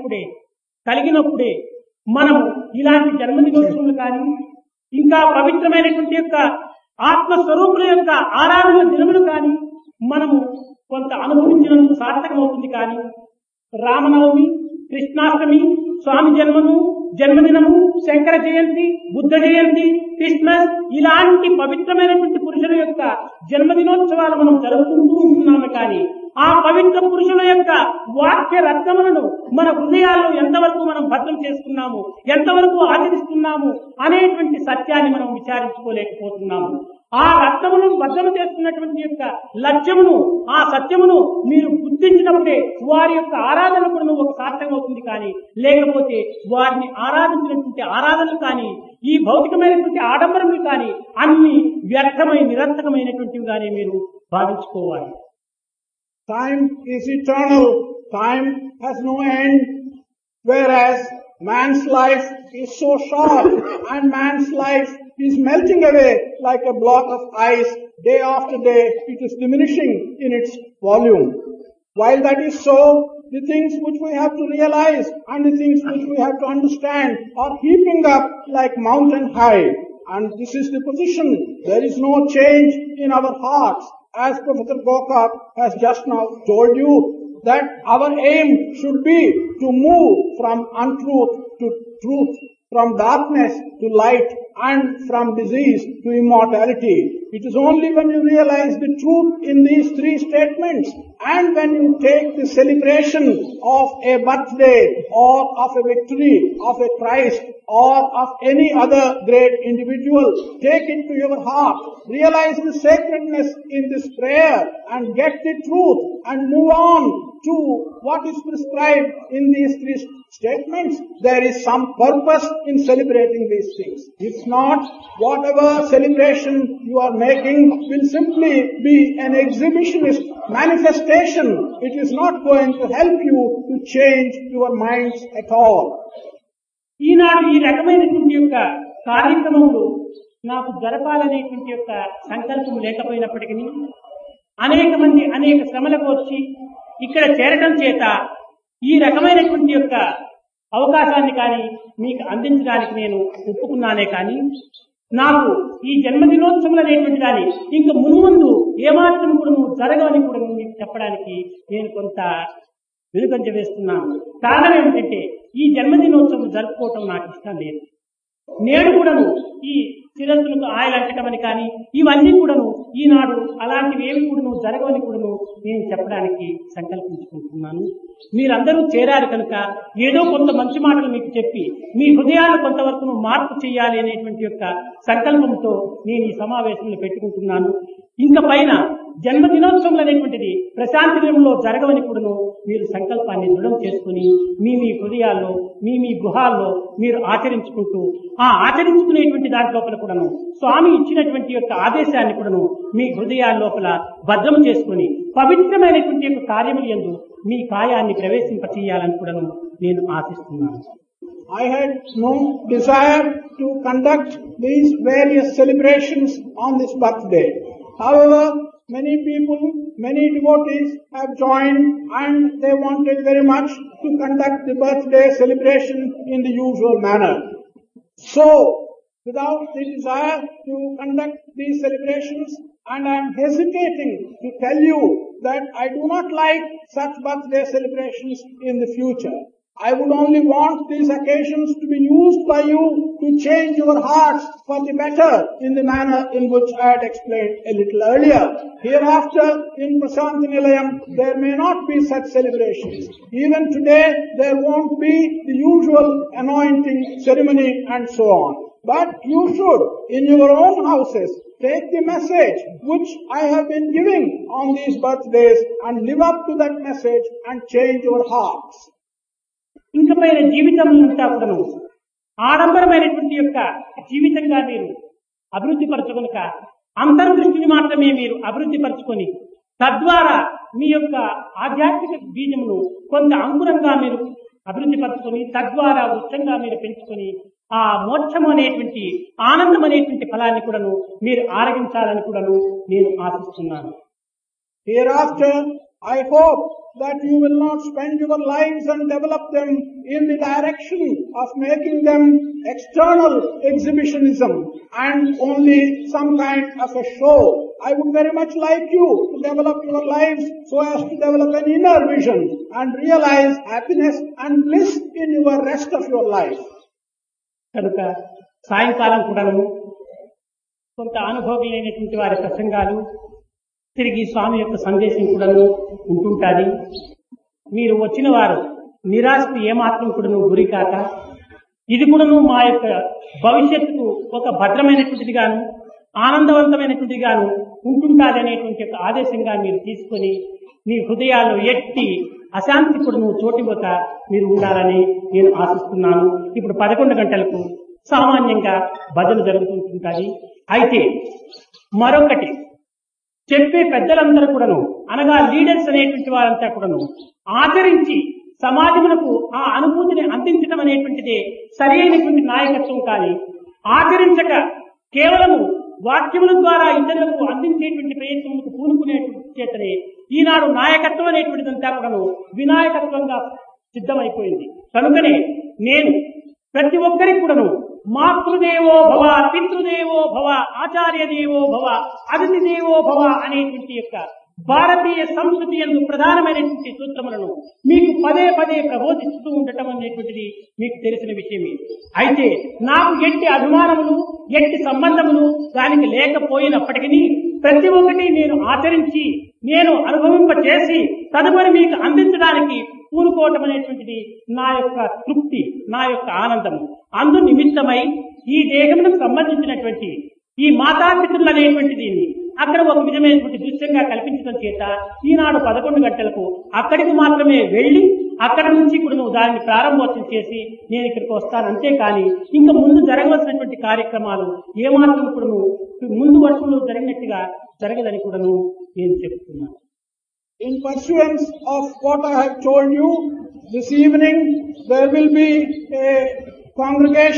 A: కలిగినప్పుడే మనము ఇలాంటి జన్మదినోత్సవాలు కానీ ఇంకా పవిత్రమైనటువంటి యొక్క ఆత్మస్వరూపుల యొక్క ఆరాధన దినములు కానీ మనము కొంత అనుభవించినందుకు సార్థకమవుతుంది. కానీ రామనవమి, కృష్ణాష్టమి, స్వామి జన్మదినము, శంకర జయంతి, బుద్ధ జయంతి, క్రిస్మస్ ఇలాంటి పవిత్రమైనటువంటి పురుషుల యొక్క జన్మదినోత్సవాలు మనం జరుపుకుంటూ ఉంటున్నాము. కానీ ఆ పవిత్ర పురుషుల యొక్క వాక్య రత్నములను మన హృదయాల్లో ఎంతవరకు మనం భద్రం చేసుకున్నాము, ఎంతవరకు ఆచరిస్తున్నాము అనేటువంటి సత్యాన్ని మనం విచారించుకోలేకపోతున్నాము. ఆ రత్నమును భద్రం చేసుకున్నటువంటి యొక్క లక్ష్యమును, ఆ సత్యమును మీరు గుర్తించినప్పుడే వారి యొక్క ఆరాధన కూడా ఒక సార్థకం అవుతుంది. కానీ లేకపోతే వారిని ఆరాధించినటువంటి ఆరాధనలు కానీ ఈ భౌతికమైనటువంటి ఆడంబరములు కానీ అన్ని వ్యర్థమై నిరర్థకమైనటువంటివిగానే మీరు భావించుకోవాలి.
B: Time is eternal. Time has no end. Whereas man's life is so short and man's life is melting away like a block of ice. Day after day, it is diminishing in its volume. While that is so, the things which we have to realize and the things which we have to understand are heaping up like mountain high. And this is the position. There is no change in our hearts. As Professor Gokak has just now told you, that our aim should be to move from untruth to truth, from darkness to light, and from disease to immortality. It is only when you realize the truth in these three statements and when you take the celebration of a birthday or of a victory of a Christ or of any other great individual, take it to your heart, realize the sacredness in this prayer and get the truth and move on to what is prescribed in these three statements. There is some purpose in celebrating these things. If not, whatever celebration you are making will simply be an exhibitionist manifestation. It is not going to help you to change your minds at all.
A: ఈనాడు ఈ రకమైనటువంటి యొక్క కార్యక్రమంలో నాకు జరపాలనేటువంటి యొక్క సంకల్పం లేకపోయినప్పటికీ అనేక మంది అనేక శ్రమలకు వచ్చి ఇక్కడ చేరటం చేత ఈ రకమైనటువంటి యొక్క అవకాశాన్ని కానీ మీకు అందించడానికి నేను ఒప్పుకున్నానే కానీ నాకు ఈ జన్మదినోత్సవం అనేటువంటి దాన్ని ఇంకా మున్ముందు ఏమాత్రం కూడా జరగవని కూడా మీకు చెప్పడానికి నేను కొంత వెనుకంజ వేస్తున్నాను. కారణం ఏమిటంటే ఈ జన్మదినోత్సవం జరుపుకోవటం నాకు ఇష్టం లేదు. నేను కూడాను ఈ శిరస్సులకు ఆయలంటమని కానీ ఇవన్నీ కూడాను ఈనాడు అలాంటివి ఏమి కూడాను జరగవని కూడాను నేను చెప్పడానికి సంకల్పించుకుంటున్నాను. మీరందరూ చేరారు కనుక ఏదో కొంత మంచి మాటలు మీకు చెప్పి మీ హృదయాలు కొంతవరకు మార్పు చేయాలి అనేటువంటి యొక్క సంకల్పంతో నేను ఈ సమావేశంలో పెట్టుకుంటున్నాను. ఇంకా పైన జన్మదినోత్సవం అనేటువంటిది ప్రశాంతి నిలయంలో జరగవని కూడాను మీరు సంకల్పాన్ని దృఢం చేసుకుని మీ హృదయాల్లో మీ గృహాల్లో మీరు ఆచరించుకుంటూ ఆ ఆచరించుకునేటువంటి దాని లోపల కూడాను స్వామి ఇచ్చినటువంటి యొక్క ఆదేశాన్ని కూడాను మీ హృదయాల లోపల భద్రం చేసుకుని పవిత్రమైనటువంటి యొక్క కార్యములు యందు మీ కాయాన్ని ప్రవేశింపచేయాలని కూడాను నేను ఆశిస్తున్నాను.
B: I had no desire to conduct these various celebrations on this birthday. However, many people, many devotees have joined and they wanted very much to conduct the birthday celebration in the usual manner. So, without the desire to conduct these celebrations, and I am hesitating to tell you that I do not like such birthday celebrations in the future. I would only want these occasions to be used by you to change your hearts for the better in the manner in which I had explained a little earlier. Hereafter in Prasanthi Nilayam there may not be such celebrations. Even today there won't be the usual anointing ceremony and so on. But you should in your own houses take the message which I have been giving on these birthdays and live up to that message and change your hearts.
A: ఇంక పైన జీవితం అంతా కూడాను ఆడంబరమైనటువంటి యొక్క జీవితంగా మీరు అభివృద్ధి పరచుకొనక అంతర్దృష్టిని మాత్రమే మీరు అభివృద్ధి పరచుకొని తద్వారా మీ యొక్క ఆధ్యాత్మిక బీజమును కొంత అంకురంగా మీరు అభివృద్ధి పరచుకొని తద్వారా వృక్షంగా మీరు పెంచుకొని ఆ మోక్షం అనేటువంటి ఆనందం అనేటువంటి ఫలాన్ని కూడాను మీరు ఆరగించాలని కూడాను నేను ఆశిస్తున్నాను.
B: Hereafter, I hope that you will not spend your lives and develop them in the direction of making them external exhibitionism and only some kind of a show. I would very much like you to develop your lives so as to develop an inner vision and realize happiness and bliss in your rest of your life.
A: కనుక సాయంకాలం కూడాను కొంత అనుభవమైనటువంటి వారి ప్రసంగాలు తిరిగి స్వామి యొక్క సందేశం కూడాను ఉంటుంటాది. మీరు వచ్చిన వారు నిరాశకు ఏమాత్రం కూడాను గురి కాక ఇది కూడాను మా యొక్క భవిష్యత్తుకు ఒక భద్రమైనటువంటిది గాను ఆనందవంతమైనటువంటిది గాను ఉంటుంటాది అనేటువంటి యొక్క ఆదేశంగా మీరు తీసుకొని మీ హృదయాల్లో ఎట్టి అశాంతి కూడాను చోటిపోత మీరు ఉండాలని నేను ఆశిస్తున్నాను. ఇప్పుడు 11 గంటలకు సామాన్యంగా భజన జరుగుతుంటుంది. అయితే మరొకటి చెప్పే పెద్దలందరూ కూడాను అనగా లీడర్స్ అనేటువంటి వారంతా కూడాను ఆచరించి సమాజములకు ఆ అనుభూతిని అందించడం అనేటువంటిదే సరి అయినటువంటి నాయకత్వం. కానీ ఆచరించక కేవలము వాక్యముల ద్వారా ఇతరులకు అందించేటువంటి ప్రయత్నములకు పూనుకునేటువంటి చేతనే ఈనాడు నాయకత్వం అనేటువంటిదంతా కూడాను వినాయకత్వంగా సిద్ధమైపోయింది. కనుకనే నేను ప్రతి ఒక్కరికి కూడాను మాతృదేవో భవ, పితృదేవో భవ, ఆచార్య దేవో భవ, అతిథి దేవో భవ అనేటువంటి యొక్క భారతీయ సంస్కృతి యందు ప్రధానమైనటువంటి సూత్రములను మీకు పదే పదే ప్రబోధిస్తూ ఉండటం అనేటువంటిది మీకు తెలిసిన విషయమే. అయితే నాకు ఎట్టి అభిమానములు ఎట్టి సంబంధములు దానికి లేకపోయినప్పటికీ ప్రతి ఒక్కటి నేను ఆచరించి నేను అనుభవింప చేసి తదుపరి మీకు అందించడానికి పూనుకోవటం అనేటువంటిది నా యొక్క తృప్తి, నా యొక్క ఆనందము. అందు నిమిత్తమై ఈ దేహమునకు సంబంధించినటువంటి ఈ మాతాపితృలు అనేటువంటి దీన్ని అక్కడ ఒక విధమైనటువంటి దృశ్యంగా కల్పించడం చేత ఈనాడు 11 గంటలకు అక్కడికి మాత్రమే వెళ్లి అక్కడి నుంచి కూడా నువ్వు దానిని ప్రారంభోత్సవం చేసి నేను ఇక్కడికి వస్తాను. అంతేకాని ఇంకా ముందు జరగవలసినటువంటి కార్యక్రమాలు ఏమాత్రం కూడా ముందు వర్షంలో జరిగినట్టుగా జరగదని కూడా నేను చెప్తున్నాను.
B: In pursuance of what I have told you, this evening there will be a congregation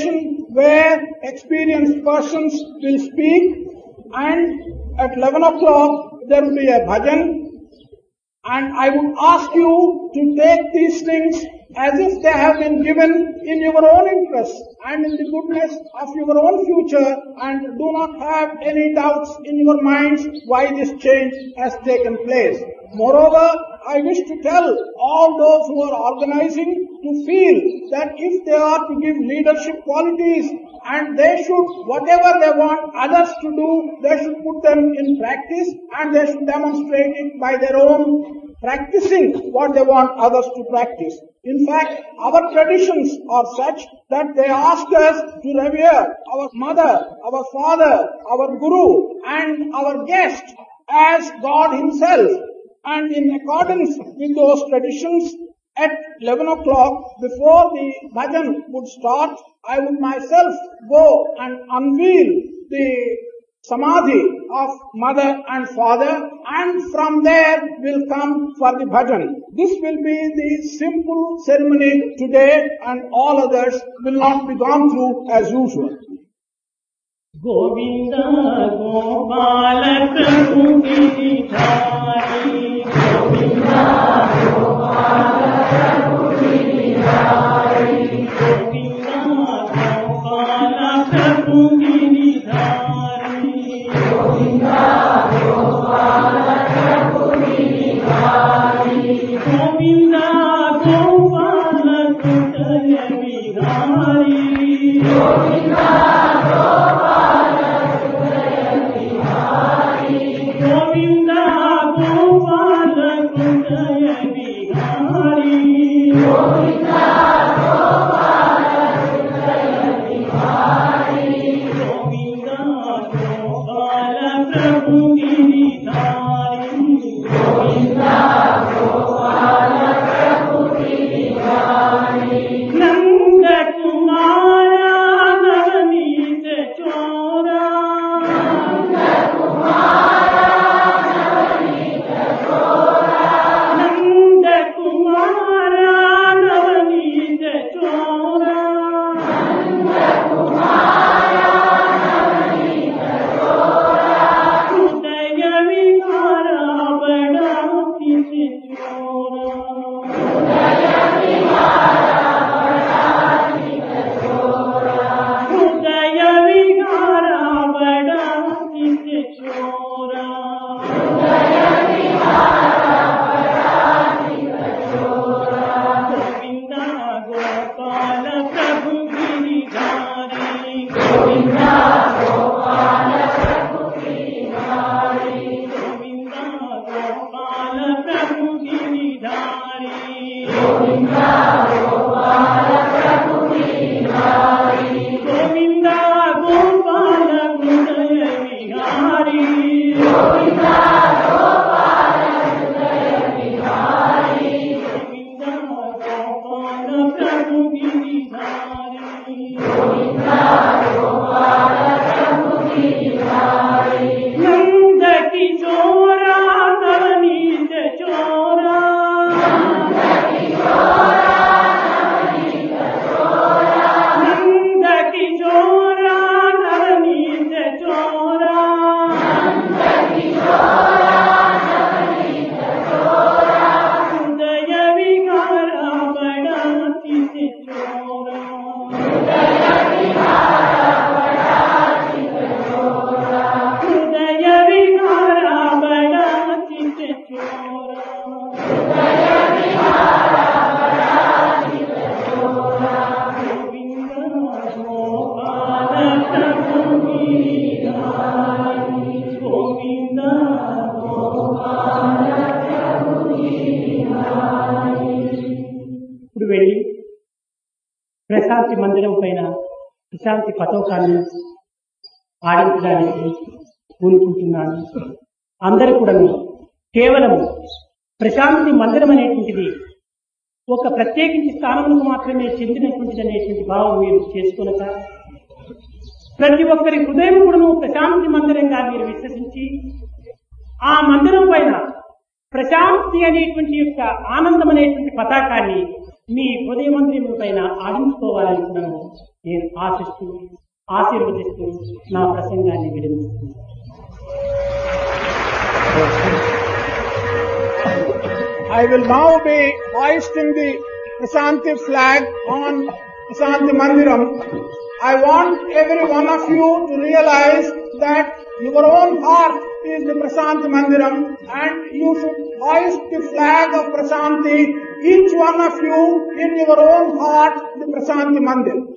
B: where experienced persons will speak, and at 11 o'clock there will be a bhajan. And I would ask you to take these things as if they have been given in your own interest and in the goodness of your own future, and do not have any doubts in your minds why this change has taken place. Moreover, I wish to tell all those who are organizing to feel that if they are to give leadership qualities, and they should, whatever they want others to do, they should put them in practice, and they should demonstrate it by their own practicing what they want others to practice. In fact, our traditions are such that they ask us to revere our mother, our father, our guru, and our guest as God himself. And in accordance with those traditions, at 11 o'clock, before the bhajan would start, I would myself go and unveil the samadhi of mother and father, and from there will come for the bhajan. This will be the simple ceremony today, and all others will not be gone through as usual.
A: Govinda Gopala Prabhu Giridhari, Govinda Gopala Prabhu Giridhari, Govinda Gopala Prabhu Giridhari, Govinda Gopala Prabhu Giridhari, Govinda Gopala Kutaya Vihari, Govinda Govinda Gopala Kundaya Vihari, Govinda Gopala Kundaya Vihari, Govinda Gopala Prabhu Giridhari, Govinda Gopala Prabhu Giridhari, Nanda Kumara Navneet Chora, Nanda Kumara Navneet Chora, Nanda Kumara Navneet Chora, Nanda Kumara Navneet Chora, Hridaya Vihara Bada Kisi Chora, Hridaya Vihara Bada Kisi Chora, Hridaya Vihara Bada Kisi Chora, Hridaya Vihara Bada Kisi Chora, Govinda Gopala Prabhu Giridhari, Govinda Gopala Prabhu Giridhari, Govinda Gopala Prabhu Giridhari, Govinda Gopala Prabhu Giridhari, Govinda Gopala Kundaya Vihari, Govinda Gopala Kundaya Vihari, Govinda Gopala Prabhu Giridhari, Govinda Gopala Prabhu Giridhari, Nanda Kishora Navneet Chora, Nanda Kishora Navneet Chora, Nanda Kishora Navneet Chora, Nanda Kishora Navneet Chora, Hridaya Vihara Bada Kisi Chora, Hridaya Vihara Bada Kisi Chora, Hridaya Vihara Bada Kisi Chora, Hridaya Vihara Bada Kisi Chora, Govinda Gopala Prabhu Giridhari, Govinda Gopala Prabhu Giridhari. ఇప్పుడు వెళ్ళి ప్రశాంతి మందిరం పైన ప్రశాంతి పతాకాన్ని ఆడించడానికి కోరుకుంటున్నాను. అందరూ కూడా కేవలం ప్రశాంతి మందిరం అనేటువంటిది ఒక ప్రత్యేకించి స్థానములకు మాత్రమే చెందినటువంటిది అనేటువంటి భావం మీరు చేసుకొనక, ప్రతి ఒక్కరి హృదయం కూడా ప్రశాంతి మందిరంగా మీరు విశ్వసించి, ఆ మందిరం పైన ప్రశాంతి అనేటువంటి యొక్క ఆనందం అనేటువంటి పతాకాన్ని మీ హృదయమంత్రిముల పైన ఆడించుకోవాలని నేను ఆశిస్తూ ఆశీర్వదిస్తూ నా ప్రసంగాన్ని విరమిస్తున్నాను.
B: I will now be hoisting the Prasanthi flag on Prasanthi Mandiram. I want every one of you to realize that your own heart is the Prasanthi Mandiram and you should hoist the flag of Prasanthi, each one of you in your own heart, the Prasanthi Mandir.